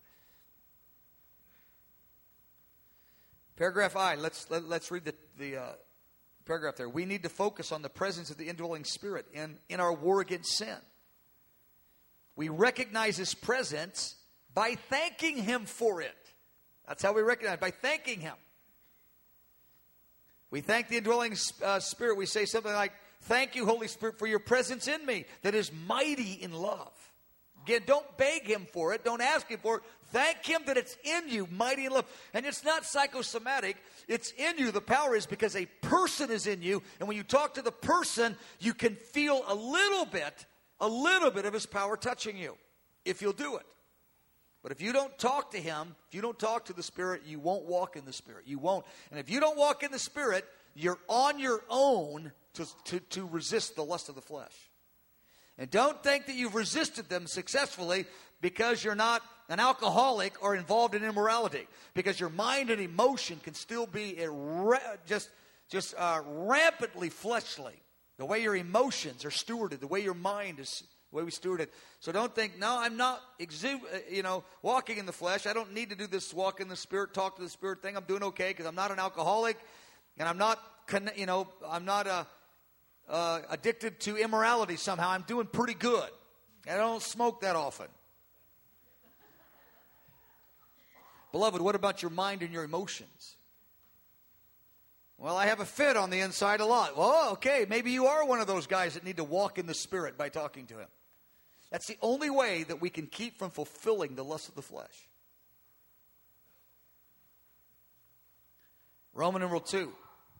Speaker 1: Paragraph I, let's read the paragraph there. We need to focus on the presence of the indwelling Spirit in our war against sin. We recognize His presence by thanking Him for it. That's how we recognize it, by thanking Him. We thank the indwelling Spirit. We say something like, thank you, Holy Spirit, for your presence in me that is mighty in love. Again, don't beg Him for it. Don't ask Him for it. Thank Him that it's in you, mighty in love. And it's not psychosomatic. It's in you. The power is because a person is in you. And when you talk to the person, you can feel a little bit of His power touching you, if you'll do it. But if you don't talk to Him, if you don't talk to the Spirit, you won't walk in the Spirit. You won't. And if you don't walk in the Spirit, you're on your own to resist the lust of the flesh. And don't think that you've resisted them successfully because you're not an alcoholic or involved in immorality. Because your mind and emotion can still be rampantly fleshly. The way your emotions are stewarded, the way your mind is, the way we steward it. So don't think, no, I'm not walking in the flesh. I don't need to do this walk in the Spirit, talk to the Spirit thing. I'm doing okay because I'm not an alcoholic, and I'm not addicted to immorality somehow. I'm doing pretty good. I don't smoke that often. Beloved, what about your mind and your emotions? Well, I have a fit on the inside a lot. Well, okay, maybe you are one of those guys that need to walk in the Spirit by talking to Him. That's the only way that we can keep from fulfilling the lust of the flesh. Roman numeral 2.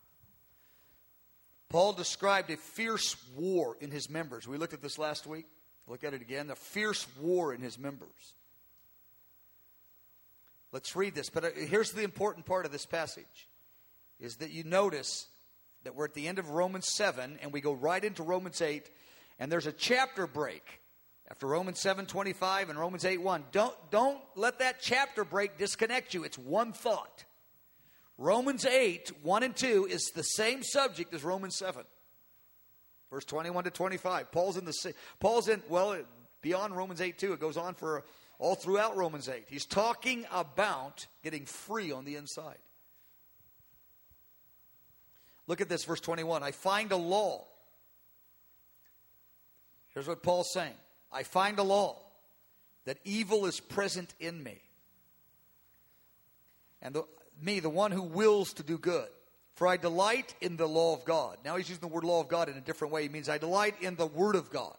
Speaker 1: Paul described a fierce war in his members. We looked at this last week. Look at it again. A fierce war in his members. Let's read this. But here's the important part of this passage. Is that you notice that we're at the end of Romans 7 and we go right into Romans 8. And there's a chapter break after Romans 7:25 and Romans 8:1. Don't let that chapter break disconnect you. It's one thought. Romans 8:1 and 2 is the same subject as Romans 7. Verse 21 to 25. Paul's in beyond Romans 8:2. It goes on for all throughout Romans 8. He's talking about getting free on the inside. Look at this, verse 21. I find a law. Here's what Paul's saying. I find a law that evil is present in me. And the one who wills to do good. For I delight in the law of God. Now he's using the word law of God in a different way. He means I delight in the word of God.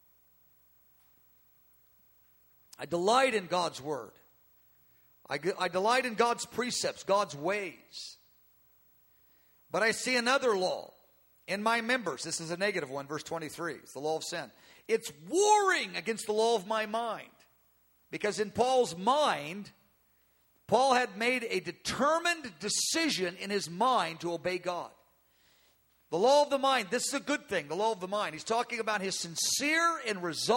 Speaker 1: I delight in God's word. I delight in God's precepts, God's ways. But I see another law in my members. This is a negative one, verse 23. It's the law of sin. It's warring against the law of my mind. Because in Paul's mind, Paul had made a determined decision in his mind to obey God. The law of the mind, this is a good thing, the law of the mind. He's talking about his sincere and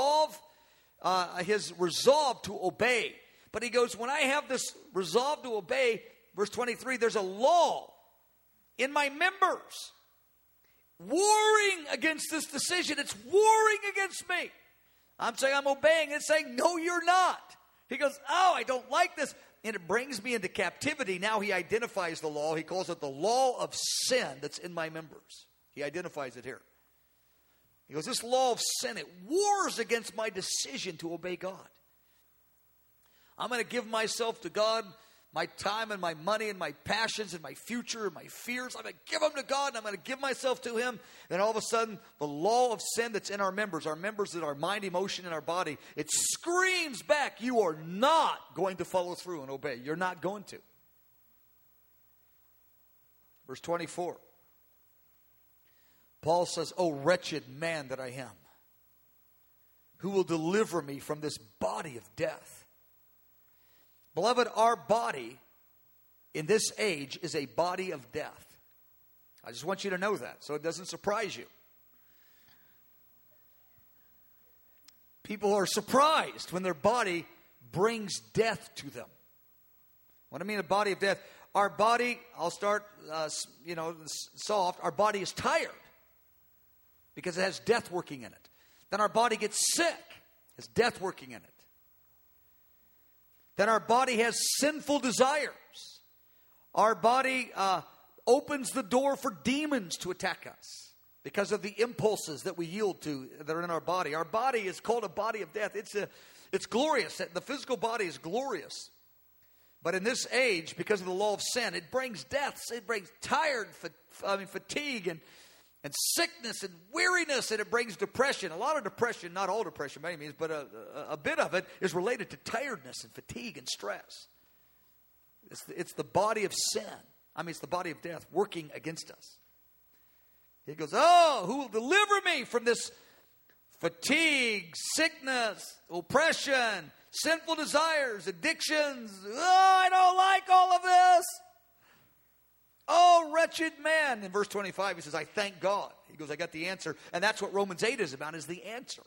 Speaker 1: his resolve to obey. But he goes, when I have this resolve to obey, verse 23, there's a law in my members warring against this decision. It's warring against me. I'm saying I'm obeying. It's saying, no, you're not. He goes, oh, I don't like this. And it brings me into captivity. Now he identifies the law. He calls it the law of sin that's in my members. He identifies it here. He goes, this law of sin, it wars against my decision to obey God. I'm going to give myself to God. my time and my money and my passions and my future and my fears. I'm going to give them to God, and I'm going to give myself to Him. Then all of a sudden, the law of sin that's in our members that are mind, emotion, and our body, it screams back, you are not going to follow through and obey. You're not going to. Verse 24. Paul says, "O wretched man that I am, who will deliver me from this body of death?" Beloved, our body in this age is a body of death. I just want you to know that so it doesn't surprise you. People are surprised when their body brings death to them. What I mean a body of death, our body, I'll start, soft. Our body is tired because it has death working in it. Then our body gets sick. It's death working in it. Then our body has sinful desires. Our body opens the door for demons to attack us because of the impulses that we yield to that are in our body. Our body is called a body of death. It's glorious. The physical body is glorious. But in this age, because of the law of sin, it brings deaths. It brings fatigue and sickness and weariness, and it brings depression. A lot of depression, not all depression by any means, but a bit of it is related to tiredness and fatigue and stress. It's the body of sin. It's the body of death working against us. He goes, "Oh, who will deliver me from this fatigue, sickness, oppression, sinful desires, addictions? Oh, I don't like all of this. Oh, wretched man." In verse 25, he says, "I thank God." He goes, "I got the answer." And that's what Romans 8 is about, is the answer.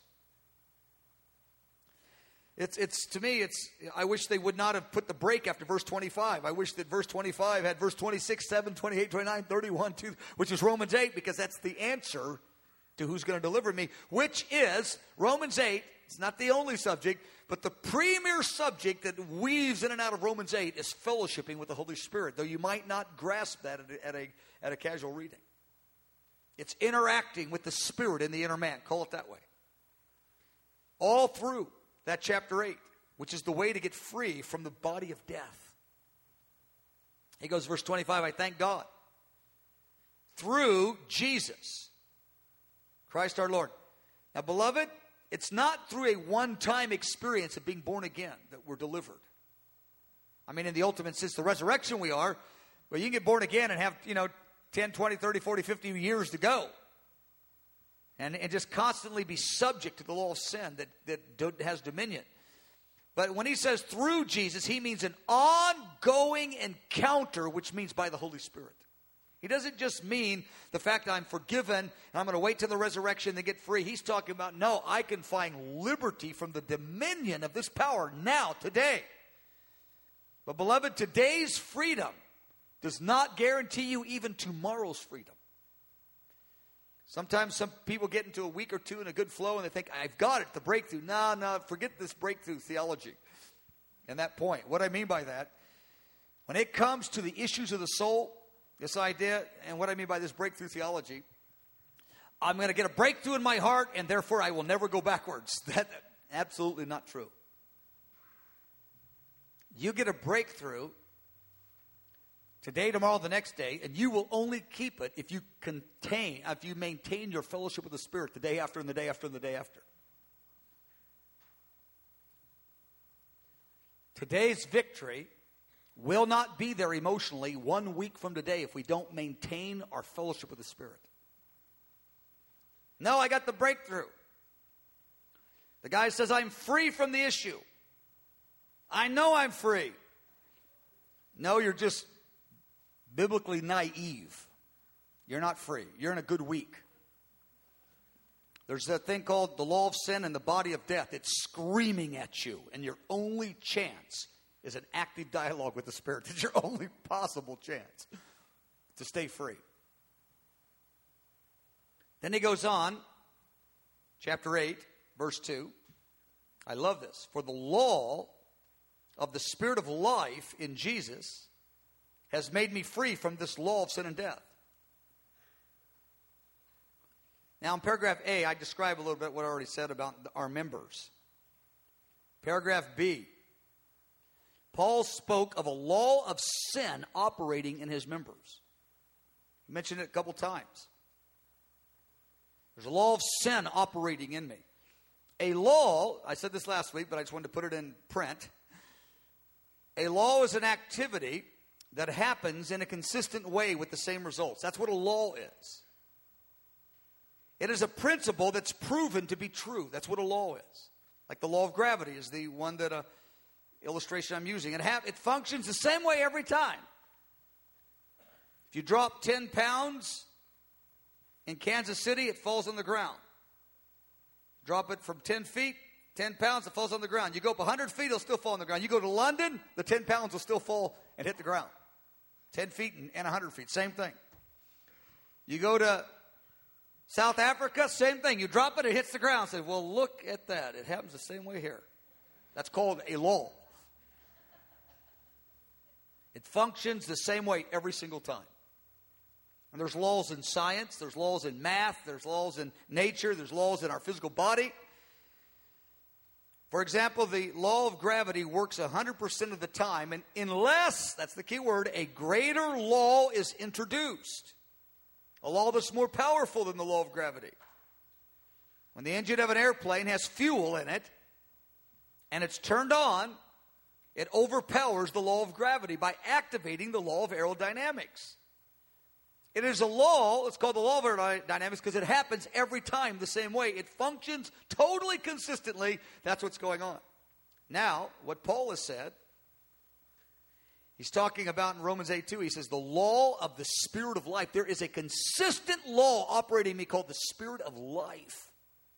Speaker 1: To me, I wish they would not have put the break after verse 25. I wish that verse 25 had verse 26, 7, 28, 29, 31, 2, which is Romans 8, because that's the answer to who's going to deliver me, which is Romans 8. It's not the only subject, but the premier subject that weaves in and out of Romans 8 is fellowshipping with the Holy Spirit, though you might not grasp that at a casual reading. It's interacting with the Spirit in the inner man. Call it that way. All through that chapter 8, which is the way to get free from the body of death. He goes, verse 25, "I thank God through Jesus, Christ our Lord." Now, beloved, it's not through a one-time experience of being born again that we're delivered. In the ultimate sense, the resurrection we are, but you can get born again and have, 10, 20, 30, 40, 50 years to go. And just constantly be subject to the law of sin that has dominion. But when he says through Jesus, he means an ongoing encounter, which means by the Holy Spirit. He doesn't just mean the fact that I'm forgiven and I'm going to wait till the resurrection to get free. He's talking about, no, I can find liberty from the dominion of this power now, today. But beloved, today's freedom does not guarantee you even tomorrow's freedom. Sometimes some people get into a week or two in a good flow and they think, I've got it, the breakthrough. No, forget this breakthrough theology and that point. What I mean by that, when it comes to the issues of the soul, this idea, and what I mean by this breakthrough theology, I'm going to get a breakthrough in my heart and therefore I will never go backwards. That's absolutely not true. You get a breakthrough today, tomorrow, the next day, and you will only keep it if you maintain your fellowship with the Spirit the day after and the day after and the day after. Today's victory will not be there emotionally 1 week from today if we don't maintain our fellowship with the Spirit. No, I got the breakthrough. The guy says, I'm free from the issue. I know I'm free. No, you're just biblically naive. You're not free. You're in a good week. There's that thing called the law of sin and the body of death. It's screaming at you, and your only chance is an active dialogue with the Spirit. It's your only possible chance to stay free. Then he goes on, chapter 8, verse 2. I love this. For the law of the Spirit of life in Jesus has made me free from this law of sin and death. Now in paragraph A, I describe a little bit what I already said about our members. Paragraph B, Paul spoke of a law of sin operating in his members. He mentioned it a couple times. There's a law of sin operating in me. A law, I said this last week, but I just wanted to put it in print. A law is an activity that happens in a consistent way with the same results. That's what a law is. It is a principle that's proven to be true. That's what a law is. Like the law of gravity is the one that illustration I'm using. It functions the same way every time. If you drop 10 pounds in Kansas City, it falls on the ground. Drop it from 10 feet, 10 pounds, it falls on the ground. You go up 100 feet, it'll still fall on the ground. You go to London, the 10 pounds will still fall and hit the ground. 10 feet and 100 feet, same thing. You go to South Africa, same thing. You drop it, it hits the ground. Say, well, look at that. It happens the same way here. That's called a law. It functions the same way every single time. And there's laws in science, there's laws in math, there's laws in nature, there's laws in our physical body. For example, the law of gravity works 100% of the time, and unless, that's the key word, a greater law is introduced. A law that's more powerful than the law of gravity. When the engine of an airplane has fuel in it, and it's turned on, it overpowers the law of gravity by activating the law of aerodynamics. It is a law, it's called the law of aerodynamics because it happens every time the same way. It functions totally consistently. That's what's going on. Now, what Paul has said, he's talking about in Romans 8:2, he says, the law of the Spirit of life. There is a consistent law operating in me called the Spirit of life.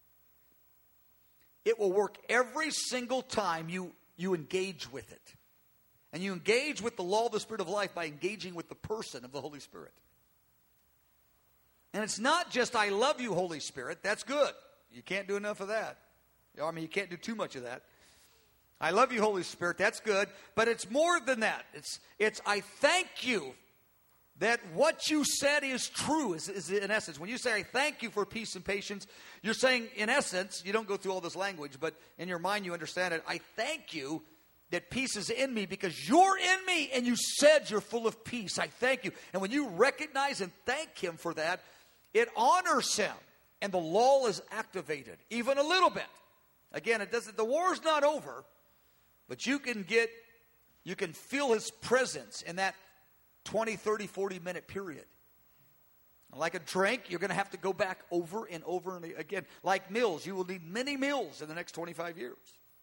Speaker 1: It will work every single time you engage with it. And you engage with the law of the Spirit of life by engaging with the person of the Holy Spirit. And it's not just, I love you, Holy Spirit. That's good. You can't do enough of that. I mean, you can't do too much of that. I love you, Holy Spirit. That's good. But it's more than that. It's I thank you that what you said is true, is in essence. When you say, I thank you for peace and patience, you're saying, in essence, you don't go through all this language, but in your mind you understand it. I thank you that peace is in me because you're in me and you said you're full of peace. I thank you. And when you recognize and thank him for that, it honors him, and the law is activated, even a little bit. Again, the war's not over, but you can feel his presence in that 20, 30, 40-minute period. Like a drink, you're going to have to go back over and over and again. Like meals, you will need many meals in the next 25 years.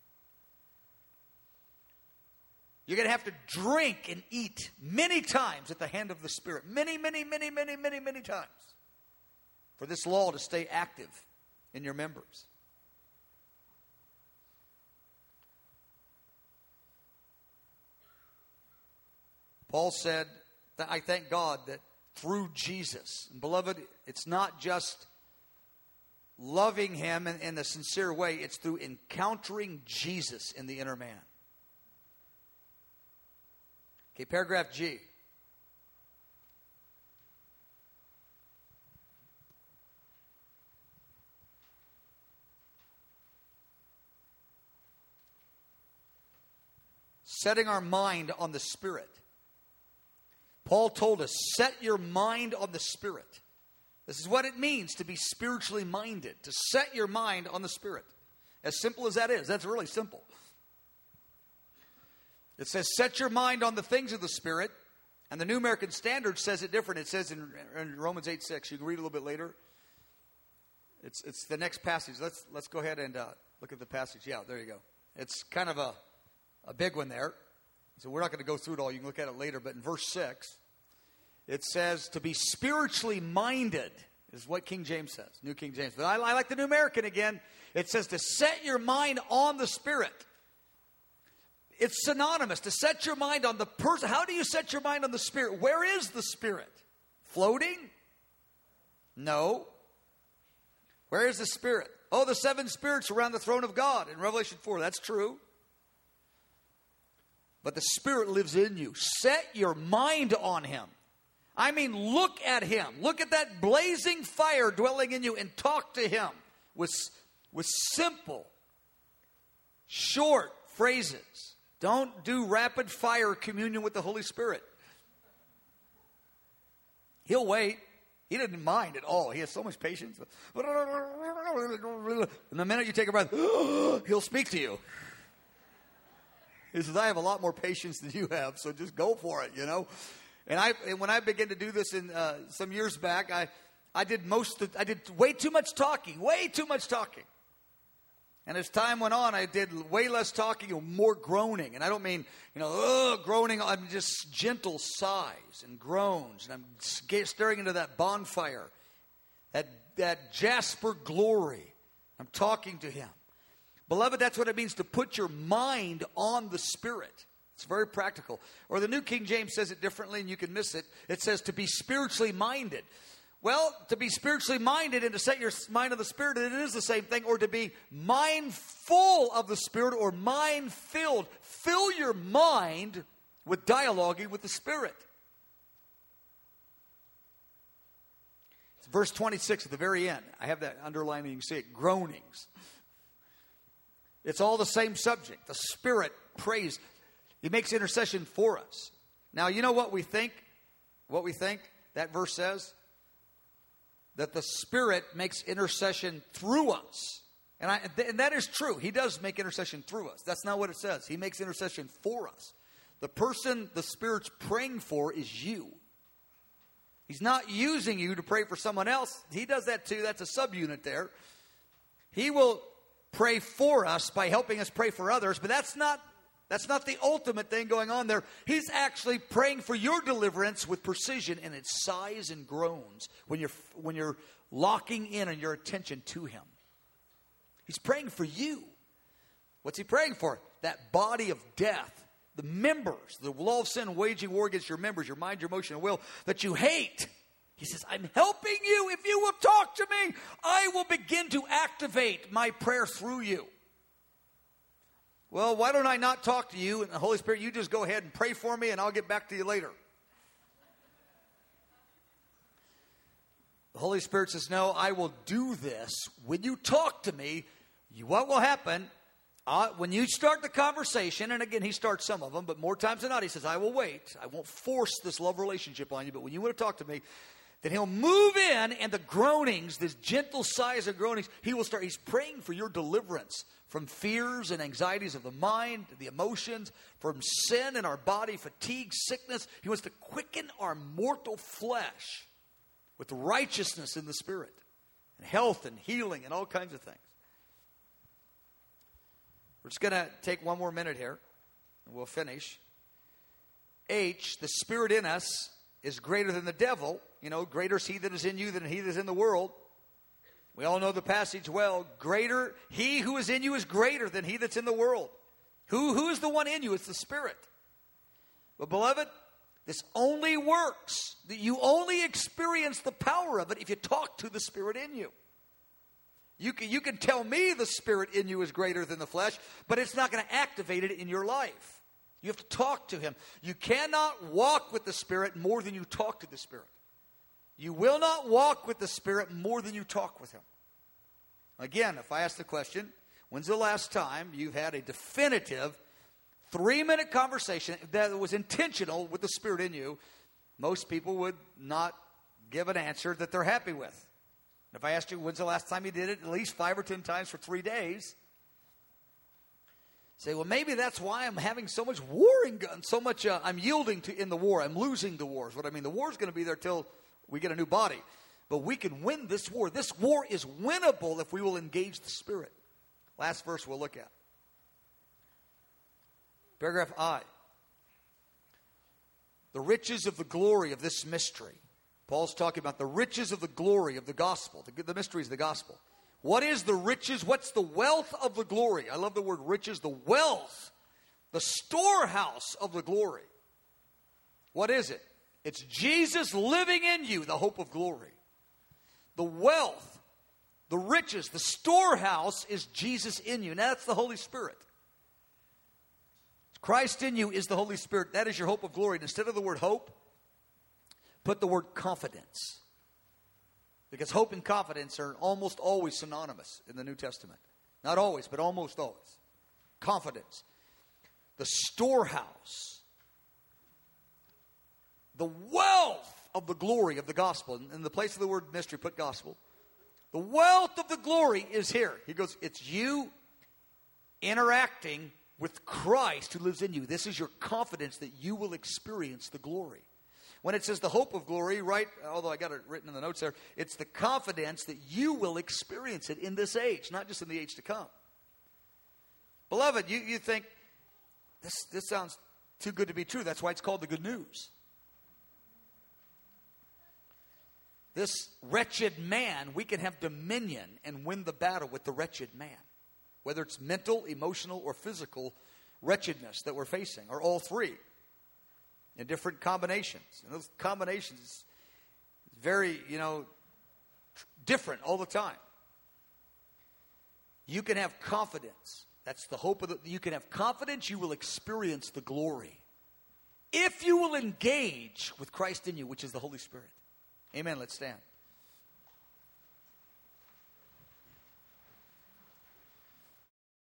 Speaker 1: You're going to have to drink and eat many times at the hand of the Spirit. Many, many, many, many, many, many times. For this law to stay active in your members. Paul said, that I thank God that through Jesus, and beloved, it's not just loving him in a sincere way, it's through encountering Jesus in the inner man. Okay, paragraph G. Setting our mind on the Spirit. Paul told us, set your mind on the Spirit. This is what it means to be spiritually minded, to set your mind on the Spirit. As simple as that is, that's really simple. It says, set your mind on the things of the Spirit, and the New American Standard says it different. It says in Romans 8:6, you can read a little bit later. It's the next passage. Let's go ahead and look at the passage. Yeah, there you go. It's kind of a big one there. So we're not going to go through it all. You can look at it later. But in verse 6, it says to be spiritually minded is what King James says. New King James. But I like the New American again. It says to set your mind on the Spirit. It's synonymous. To set your mind on the person. How do you set your mind on the Spirit? Where is the Spirit? Floating? No. Where is the Spirit? Oh, the 7 spirits around the throne of God in Revelation 4. That's true. But the Spirit lives in you. Set your mind on him. I mean, look at him. Look at that blazing fire dwelling in you and talk to him with simple, short phrases. Don't do rapid fire communion with the Holy Spirit. He'll wait. He doesn't mind at all. He has so much patience. And the minute you take a breath, he'll speak to you. He says, I have a lot more patience than you have, so just go for it, you know. And when I began to do this in some years back, I did way too much talking. And as time went on, I did way less talking and more groaning. And I don't mean, groaning. I'm just gentle sighs and groans. And I'm staring into that bonfire, that jasper glory. I'm talking to him. Beloved, that's what it means to put your mind on the Spirit. It's very practical. Or the New King James says it differently, and you can miss it. It says to be spiritually minded. Well, to be spiritually minded and to set your mind on the Spirit, it is the same thing. Or to be mindful of the Spirit or mind-filled. Fill your mind with dialoguing with the Spirit. It's verse 26 at the very end. I have that underlined and you can see it. Groanings. It's all the same subject. The Spirit prays. He makes intercession for us. Now, you know what we think? What we think that verse says? That the Spirit makes intercession through us. And that is true. He does make intercession through us. That's not what it says. He makes intercession for us. The person the Spirit's praying for is you. He's not using you to pray for someone else. He does that too. That's a subunit there. He will pray for us by helping us pray for others, but that's not the ultimate thing going on there. He's actually praying for your deliverance with precision, and it's sighs and groans when you're locking in on your attention to him. He's praying for you. What's he praying for? That body of death, the members, the law of sin waging war against your members, your mind, your emotion, and will, that you hate. He says, I'm helping you. If you will talk to me, I will begin to activate my prayer through you. Well, why don't I not talk to you? And the Holy Spirit, you just go ahead and pray for me and I'll get back to you later. The Holy Spirit says, no, I will do this. When you talk to me, what will happen? When you start the conversation, and again, he starts some of them, but more times than not, he says, I will wait. I won't force this love relationship on you, but when you want to talk to me, then he'll move in, and the groanings, this gentle sighs and groanings, he's praying for your deliverance from fears and anxieties of the mind, the emotions, from sin in our body, fatigue, sickness. He wants to quicken our mortal flesh with righteousness in the Spirit, and health and healing and all kinds of things. We're just going to take one more minute here, and we'll finish. H, the Spirit in us is greater than the devil. You know, greater is he that is in you than he that is in the world. We all know the passage well. Greater, he who is in you is greater than he that's in the world. Who is the one in you? It's the Spirit. But beloved, this only works. You only experience the power of it if you talk to the Spirit in you. You can tell me the Spirit in you is greater than the flesh, but it's not going to activate it in your life. You have to talk to him. You cannot walk with the Spirit more than you talk to the Spirit. You will not walk with the Spirit more than you talk with him. Again, if I ask the question, when's the last time you've had a definitive 3-minute conversation that was intentional with the Spirit in you? Most people would not give an answer that they're happy with. If I asked you, when's the last time you did it? At least 5 or 10 times for 3 days. Say, well, maybe that's why I'm having so much warring, so much I'm yielding to in the war. I'm losing the war is what I mean. The war's going to be there till we get a new body. But we can win this war. This war is winnable if we will engage the Spirit. Last verse we'll look at. Paragraph I. The riches of the glory of this mystery. Paul's talking about the riches of the glory of the gospel. The mysteries of the gospel. What is the riches? What's the wealth of the glory? I love the word riches. The wealth. The storehouse of the glory. What is it? It's Jesus living in you, the hope of glory. The wealth, the riches, the storehouse is Jesus in you. Now that's the Holy Spirit. Christ in you is the Holy Spirit. That is your hope of glory. And instead of the word hope, put the word confidence. Because hope and confidence are almost always synonymous in the New Testament. Not always, but almost always. Confidence. the storehouse, the wealth of the glory of the gospel. In the place of the word mystery, put gospel. The wealth of the glory is here. He goes, it's you interacting with Christ who lives in you. This is your confidence that you will experience the glory. When it says the hope of glory, right, although I got it written in the notes there, it's the confidence that you will experience it in this age, not just in the age to come. Beloved, you think, this sounds too good to be true. That's why it's called the good news. This wretched man, we can have dominion and win the battle with the wretched man. Whether it's mental, emotional, or physical wretchedness that we're facing, or all three in different combinations. And those combinations very, different all the time. You can have confidence. That's the hope of you can have confidence you will experience the glory. If you will engage with Christ in you, which is the Holy Spirit. Amen. Let's stand.